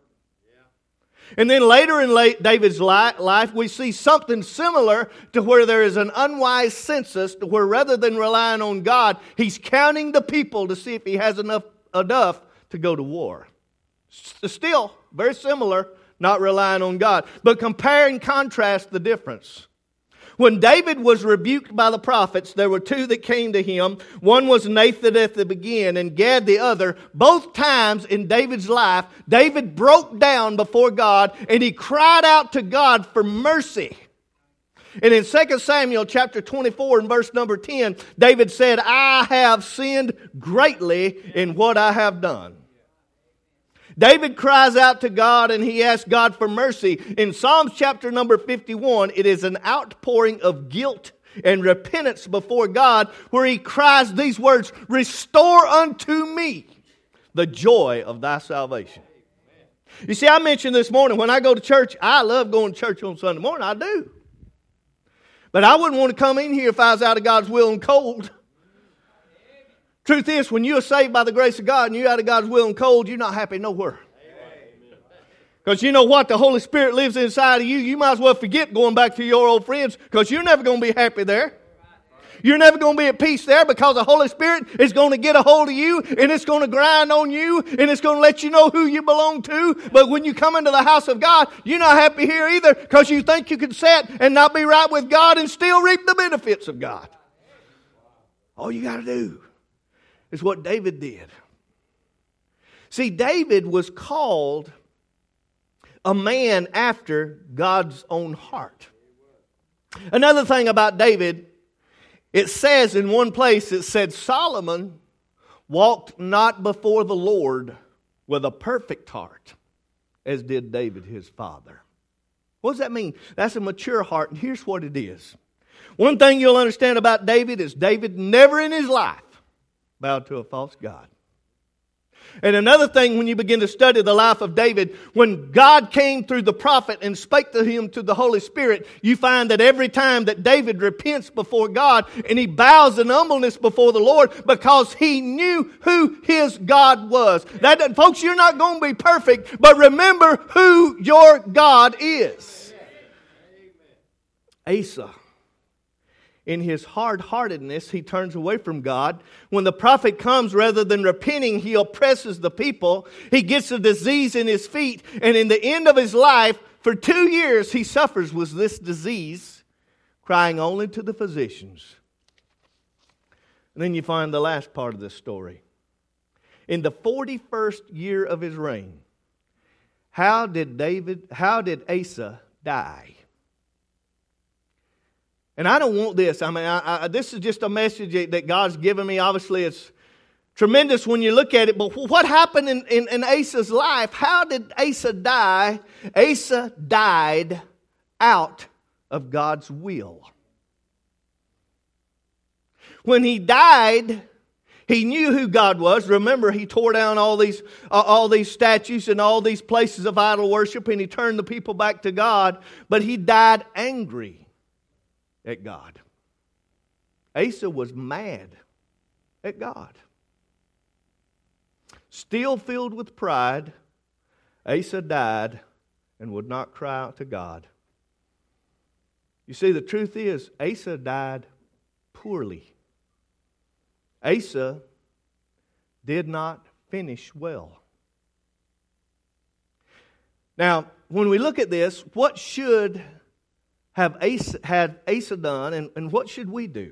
And then later in David's life, we see something similar to where there is an unwise census, to where rather than relying on God, he's counting the people to see if he has enough, enough to go to war. Still, very similar, not relying on God. But compare and contrast the difference. When David was rebuked by the prophets, there were two that came to him. One was Nathan at the beginning, and Gad the other. Both times in David's life, David broke down before God, and he cried out to God for mercy. And in Second Samuel chapter twenty-four and verse number ten, David said, I have sinned greatly in what I have done. David cries out to God and he asks God for mercy. In Psalms chapter number fifty-one, it is an outpouring of guilt and repentance before God where he cries these words, restore unto me the joy of thy salvation. You see, I mentioned this morning when I go to church, I love going to church on Sunday morning. I do. But I wouldn't want to come in here if I was out of God's will and cold. Truth is, when you are saved by the grace of God and you're out of God's will and cold, you're not happy nowhere. Because you know what? The Holy Spirit lives inside of you. You might as well forget going back to your old friends because you're never going to be happy there. You're never going to be at peace there because the Holy Spirit is going to get a hold of you and it's going to grind on you and it's going to let you know who you belong to. But when you come into the house of God, you're not happy here either because you think you can sit and not be right with God and still reap the benefits of God. All you got to do is what David did. See, David was called a man after God's own heart. Another thing about David, it says in one place, it said Solomon walked not before the Lord with a perfect heart, as did David his father. What does that mean? That's a mature heart, and here's what it is. One thing you'll understand about David is David never in his life bowed to a false god. And another thing, when you begin to study the life of David, when God came through the prophet and spake to him to the Holy Spirit, you find that every time that David repents before God and he bows in humbleness before the Lord because he knew who his God was. That, folks, you're not going to be perfect, but remember who your God is. Asa. In his hard-heartedness, he turns away from God. When the prophet comes, rather than repenting, he oppresses the people. He gets a disease in his feet. And in the end of his life, for two years, he suffers with this disease, crying only to the physicians. And then you find the last part of this story. In the forty-first year of his reign, how did David, how did Asa die? And I don't want this. I mean, I, I, this is just a message that God's given me. Obviously, it's tremendous when you look at it. But what happened in, in, in Asa's life? How did Asa die? Asa died out of God's will. When he died, he knew who God was. Remember, he tore down all these, uh, all these statues and all these places of idol worship, and he turned the people back to God. But he died angry at God. Asa was mad at God. Still filled with pride, Asa died and would not cry out to God. You see, the truth is, Asa died poorly. Asa did not finish well. Now, when we look at this, what should have Asa, had Asa done, and, and what should we do?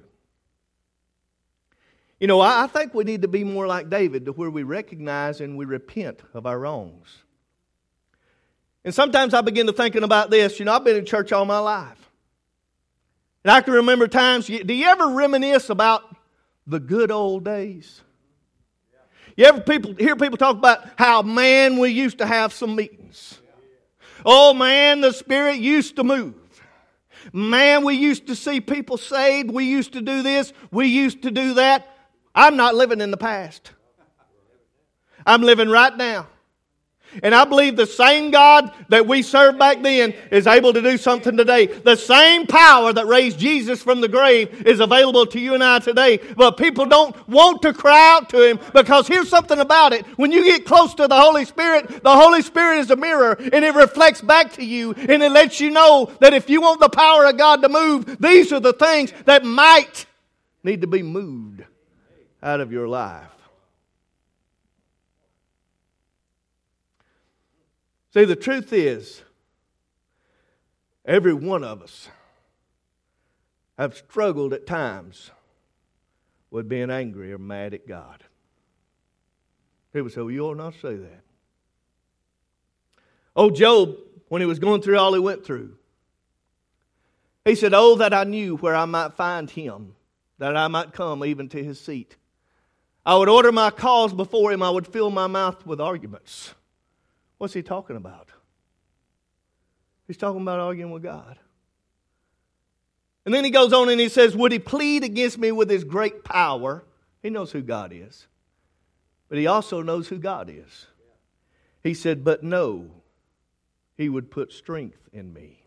You know, I, I think we need to be more like David, to where we recognize and we repent of our wrongs. And sometimes I begin to thinking about this. You know, I've been in church all my life. And I can remember times, do you ever reminisce about the good old days? You ever people hear people talk about how, man, we used to have some meetings. Oh, man, the Spirit used to move. Man, we used to see people saved. We used to do this. We used to do that. I'm not living in the past. I'm living right now. And I believe the same God that we served back then is able to do something today. The same power that raised Jesus from the grave is available to you and I today. But people don't want to cry out to Him, because here's something about it. When you get close to the Holy Spirit, the Holy Spirit is a mirror, and it reflects back to you, and it lets you know that if you want the power of God to move, these are the things that might need to be moved out of your life. See, the truth is, every one of us have struggled at times with being angry or mad at God. People say, well, you ought not say that. Oh, Job, when he was going through all he went through, he said, oh, that I knew where I might find him, that I might come even to his seat. I would order my cause before him, I would fill my mouth with arguments. What's he talking about? He's talking about arguing with God. And then he goes on and he says, would he plead against me with his great power? He knows who God is. But he also knows who God is. He said, but no, he would put strength in me.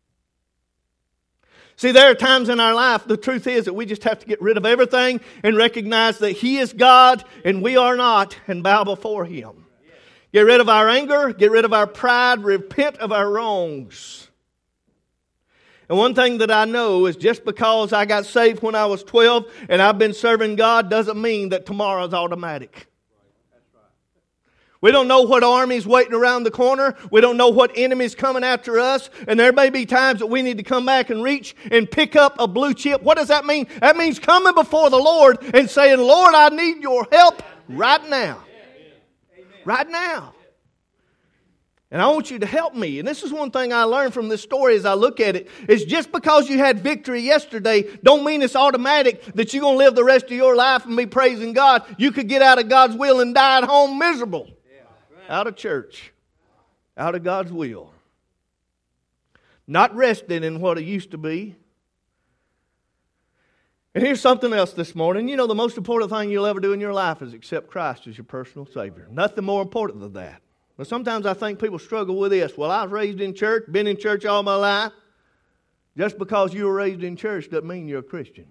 See, there are times in our life, the truth is that we just have to get rid of everything and recognize that He is God and we are not, and bow before Him. Get rid of our anger, get rid of our pride, repent of our wrongs. And one thing that I know is, just because I got saved when I was twelve and I've been serving God doesn't mean that tomorrow's automatic. We don't know what army's waiting around the corner. We don't know what enemy's coming after us. And there may be times that we need to come back and reach and pick up a blue chip. What does that mean? That means coming before the Lord and saying, Lord, I need your help right now. Right now. And I want you to help me. And this is one thing I learned from this story as I look at it, is just because you had victory yesterday don't mean it's automatic that you're going to live the rest of your life and be praising God. You could get out of God's will and die at home miserable. Out of church. Out of God's will. Not resting in what it used to be. And here's something else this morning. You know, the most important thing you'll ever do in your life is accept Christ as your personal Savior. Nothing more important than that. But sometimes I think people struggle with this. Well, I was raised in church, been in church all my life. Just because you were raised in church doesn't mean you're a Christian.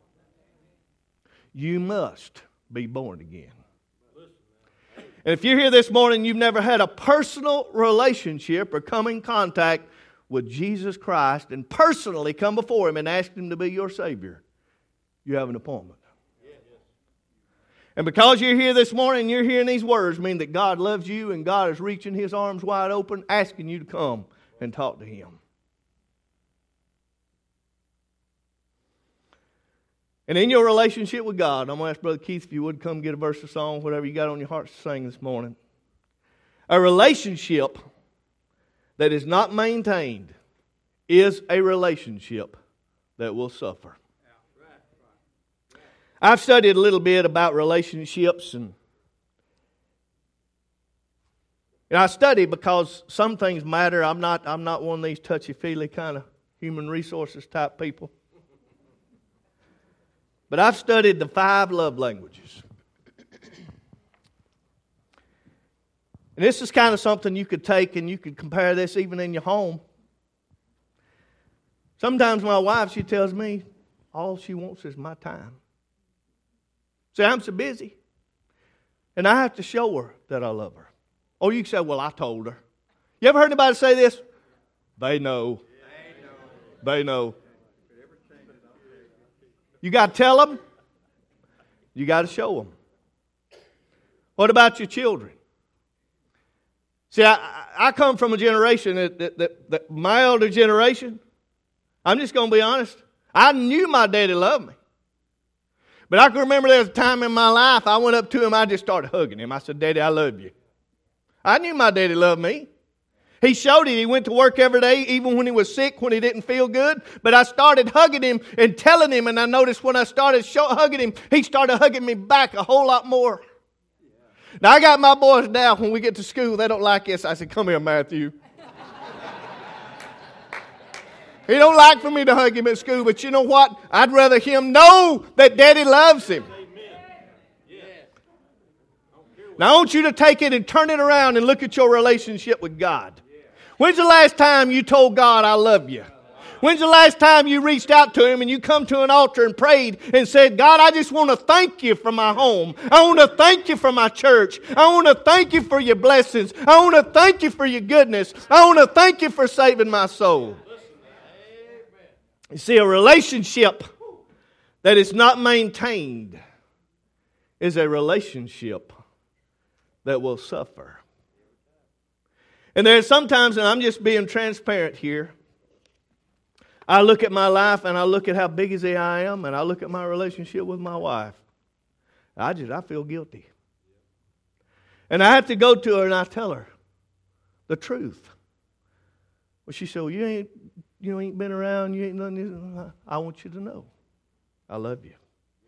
You must be born again. And if you're here this morning, you've never had a personal relationship or come in contact with Jesus Christ and personally come before Him and ask Him to be your Savior, you have an appointment. And because you're here this morning, you're hearing these words mean that God loves you and God is reaching His arms wide open, asking you to come and talk to Him. And in your relationship with God, I'm going to ask Brother Keith if you would come get a verse of song, whatever you got on your heart to sing this morning. A relationship that is not maintained is a relationship that will suffer. I've studied a little bit about relationships, and, and I study because some things matter. I'm not, I'm not one of these touchy-feely kind of human resources type people. But I've studied the five love languages. And this is kind of something you could take and you could compare this even in your home. Sometimes my wife, she tells me all she wants is my time. See, I'm so busy. And I have to show her that I love her. Or you can say, well, I told her. You ever heard anybody say this? They know. They know. You got to tell them. You got to show them. What about your children? See, I, I come from a generation that, that, that, that my elder generation, I'm just going to be honest, I knew my daddy loved me. But I can remember there was a time in my life I went up to him, I just started hugging him. I said, Daddy, I love you. I knew my daddy loved me. He showed it. He went to work every day, even when he was sick, when he didn't feel good. But I started hugging him and telling him, and I noticed when I started show, hugging him, he started hugging me back a whole lot more. Now, I got my boys now, when we get to school, they don't like this. I said, come here, Matthew. He don't like for me to hug him at school, but you know what? I'd rather him know that Daddy loves him. Now, I want you to take it and turn it around and look at your relationship with God. When's the last time you told God, I love you? When's the last time you reached out to Him and you come to an altar and prayed and said, God, I just want to thank you for my home. I want to thank you for my church. I want to thank you for your blessings. I want to thank you for your goodness. I want to thank you for saving my soul. You see, a relationship that is not maintained is a relationship that will suffer. And there's sometimes, and I'm just being transparent here, I look at my life and I look at how busy I am and I look at my relationship with my wife. I just, I feel guilty. And I have to go to her and I tell her the truth. Well, she said, well, you ain't, you ain't been around, you ain't done this. I want you to know, I love you.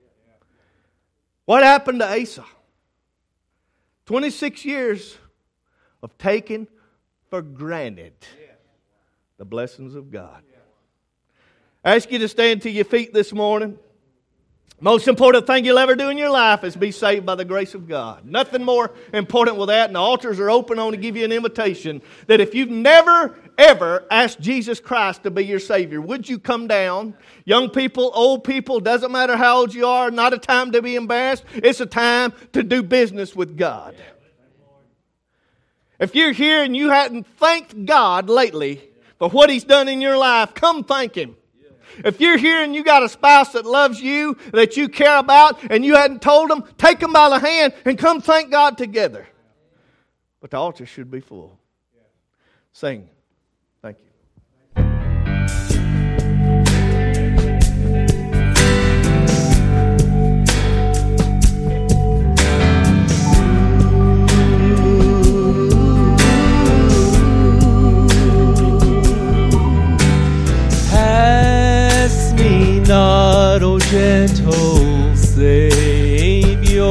What happened to Asa? twenty-six years of taking for granted the blessings of God. I ask you to stand to your feet this morning. Most important thing you'll ever do in your life is be saved by the grace of God. Nothing more important with that. And the altars are open. I want to give you an invitation that if you've never, ever asked Jesus Christ to be your Savior, would you come down? Young people, old people, doesn't matter how old you are, not a time to be embarrassed. It's a time to do business with God. If you're here and you hadn't thanked God lately for what He's done in your life, come thank Him. If you're here and you got a spouse that loves you, that you care about, and you hadn't told them, take them by the hand and come thank God together. But the altar should be full. Sing. Thank you. Not, O gentle Savior,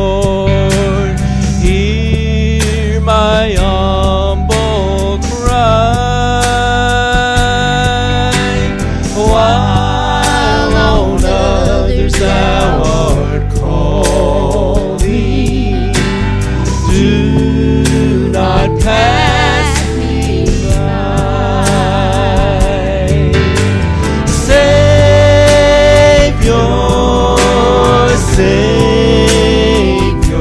hear my humble cry. While on others thou art calling, do not pass me by. Say, Savior,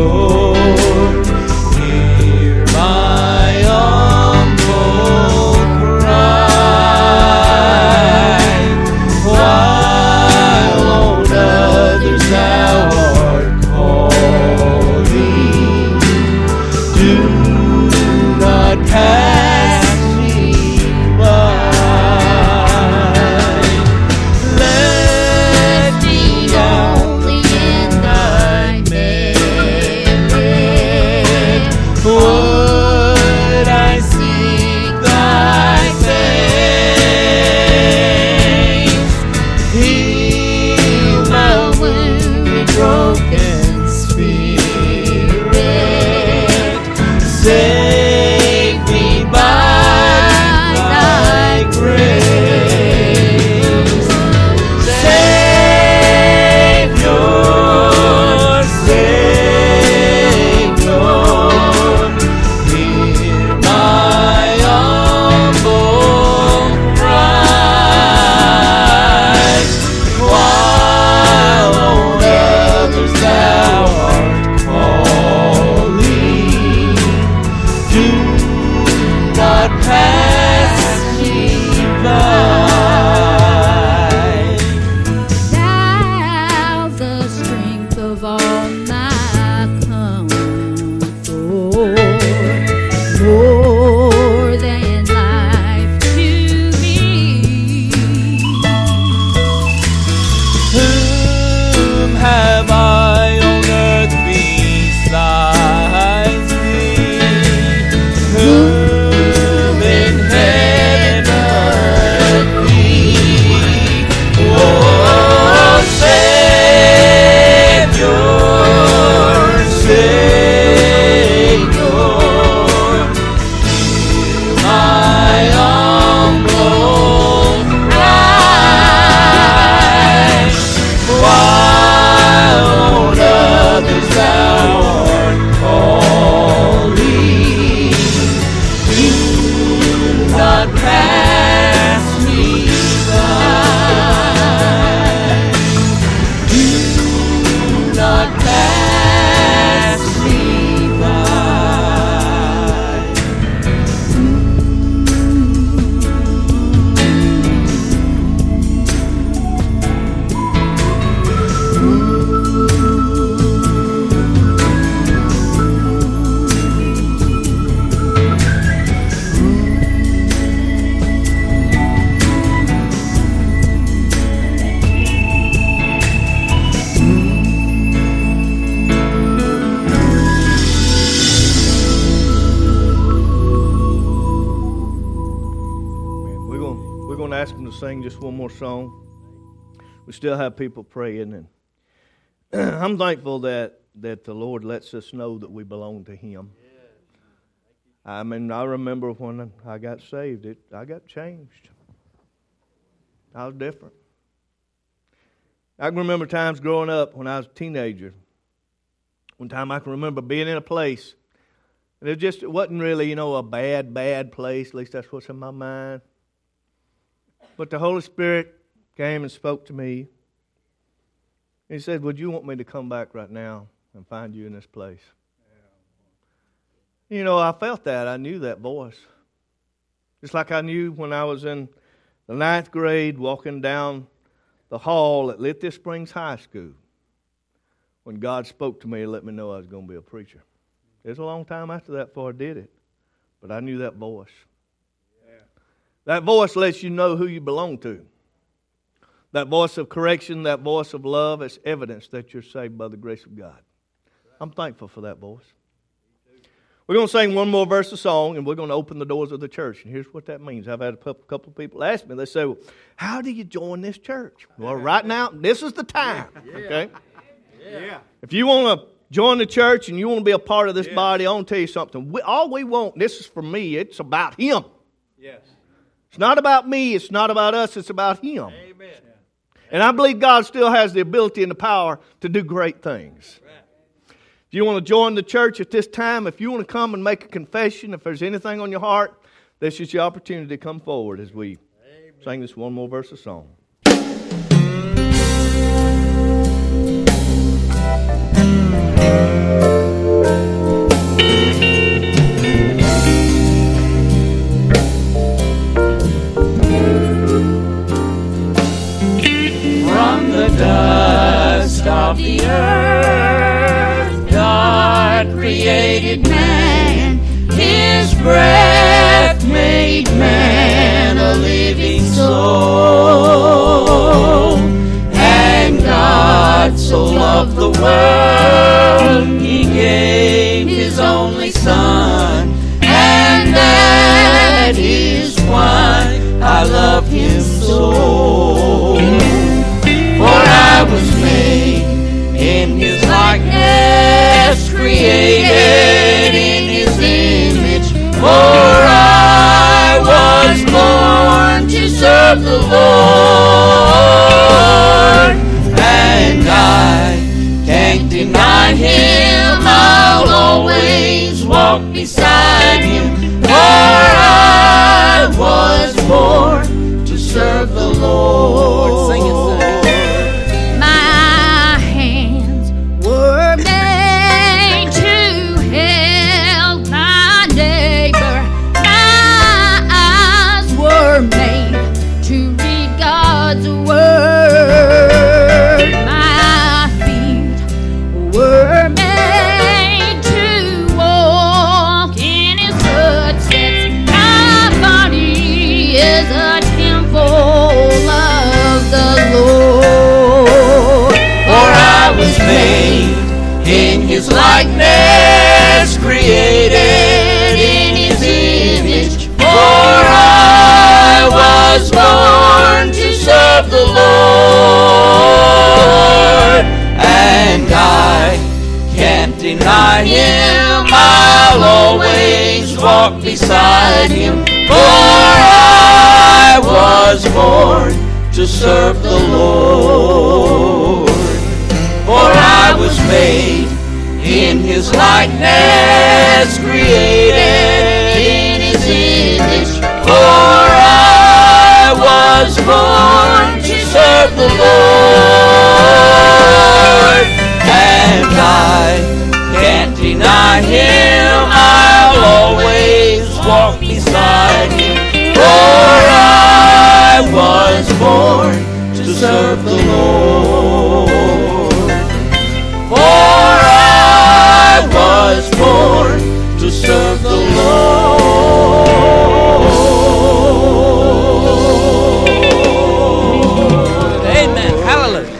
sing just one more song. We still have people praying, and I'm thankful that, that the Lord lets us know that we belong to Him. I mean, I remember when I got saved, it I got changed. I was different. I can remember times growing up when I was a teenager. One time I can remember being in a place, and it just it wasn't really, you know, a bad, bad place. At least that's what's in my mind. But the Holy Spirit came and spoke to me. He said, would you want me to come back right now and find you in this place? You know, I felt that. I knew that voice. Just like I knew when I was in the ninth grade walking down the hall at Lithia Springs High School when God spoke to me and let me know I was going to be a preacher. It was a long time after that before I did it. But I knew that voice. Yeah. That voice lets you know who you belong to. That voice of correction, that voice of love, it's evidence that you're saved by the grace of God. I'm thankful for that voice. We're going to sing one more verse of song, and we're going to open the doors of the church. And here's what that means. I've had a couple of people ask me. They say, well, how do you join this church? Well, right now, this is the time. Okay? Yeah. If you want to join the church and you want to be a part of this yeah. body, I want to tell you something. We, all we want, this is for me, it's about Him. Yes. It's not about me. It's not about us. It's about Him. Amen. And I believe God still has the ability and the power to do great things. If you want to join the church at this time, if you want to come and make a confession, if there's anything on your heart, this is your opportunity to come forward as we Amen. Sing this one more verse of song. From the dust of the earth, God created man. His breath made man a living soul. And God so loved the world, He gave His only Son. And that is why I love Him so. For I was made in His likeness, created in His image. For I was born to serve the Lord, and I can't deny Him. I'll always walk beside Him. For I was born to serve the Lord. Sing it, sing. In His likeness, created in His image. For I was born to serve the Lord, and I can't deny Him. I'll always walk beside Him. For I was born to serve the Lord. For I was made in His likeness, created in His image. For I was born to serve the Lord, and I can't deny Him. I'll always walk beside Him. For I was born to serve the Lord. For I was born to serve the Lord. Amen. Hallelujah.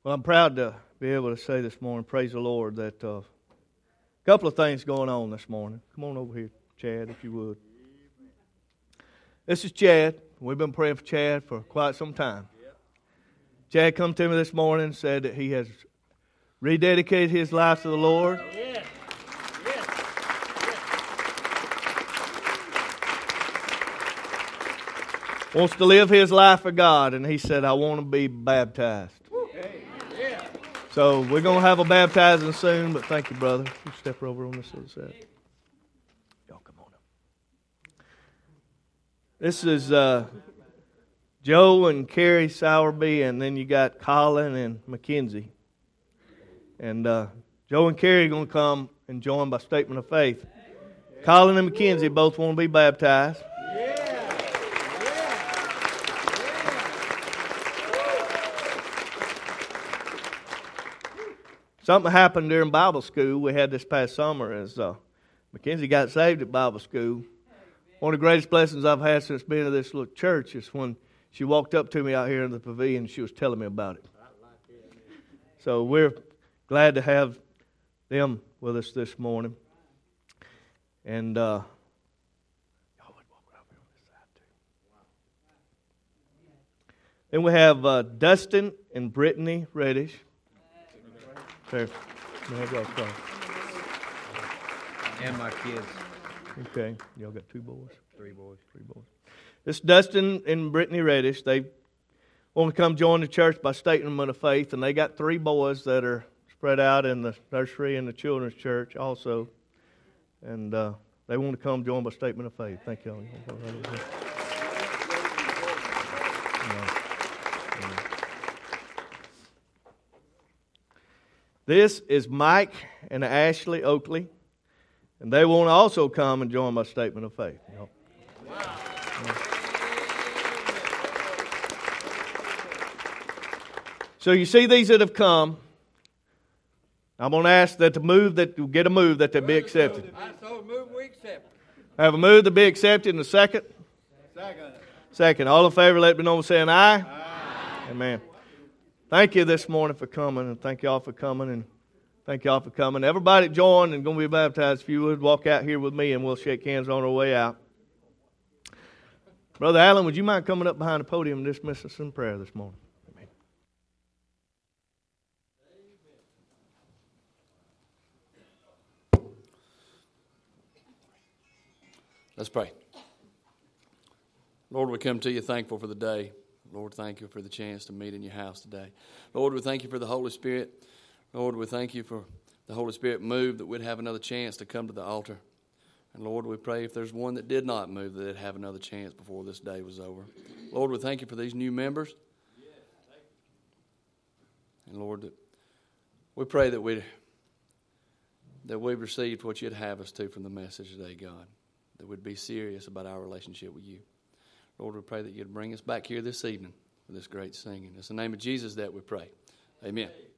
Well, I'm proud to be able to say this morning, praise the Lord, that uh, a couple of things going on this morning. Come on over here, Chad, if you would. This is Chad. We've been praying for Chad for quite some time. Chad come to me this morning and said that he has rededicated his life to the Lord. Yes. Yes. Wants to live his life for God, and he said, I want to be baptized. Yeah. So we're going to have a baptizing soon, but thank you, brother. You step over on this other side. Y'all come on up. This is uh, Joe and Carrie Sowerby, and then you got Colin and Mackenzie. And uh, Joe and Carrie are going to come and join by statement of faith. Colin and Mackenzie both want to be baptized. Something happened during Bible school we had this past summer as uh, Mackenzie got saved at Bible school. One of the greatest blessings I've had since being in this little church is when she walked up to me out here in the pavilion and she was telling me about it. So we're glad to have them with us this morning. And uh, then we have uh, Dustin and Brittany Reddish. There. And my kids. Okay. Y'all got two boys? Three boys. Three boys. This is Dustin and Brittany Reddish. They want to come join the church by statement of faith, and they got three boys that are spread out in the nursery and the children's church also. And uh, they want to come join by statement of faith. Thank you. This is Mike and Ashley Oakley, and they want to also come and join my statement of faith. Wow. Yeah. So you see these that have come. I'm going to ask that the move that you get a move that they be accepted. I so move we accept. I have a move to be accepted in a second. Second. Second. All in favor, let me know by saying aye. Aye. Amen. Thank you this morning for coming, and thank y'all for coming, and thank y'all for coming. Everybody that joined and going to be baptized, if you would, walk out here with me, and we'll shake hands on our way out. Brother Allen, would you mind coming up behind the podium and dismiss us in prayer this morning? Amen. Let's pray. Lord, we come to you thankful for the day. Lord, thank you for the chance to meet in your house today. Lord, we thank you for the Holy Spirit. Lord, we thank you for the Holy Spirit move that we'd have another chance to come to the altar. And Lord, we pray if there's one that did not move, that they'd have another chance before this day was over. Lord, we thank you for these new members. And Lord, that we pray that we'd, that we've received what you'd have us to from the message today, God. That we'd be serious about our relationship with you. Lord, we pray that you'd bring us back here this evening for this great singing. It's in the name of Jesus that we pray. Amen.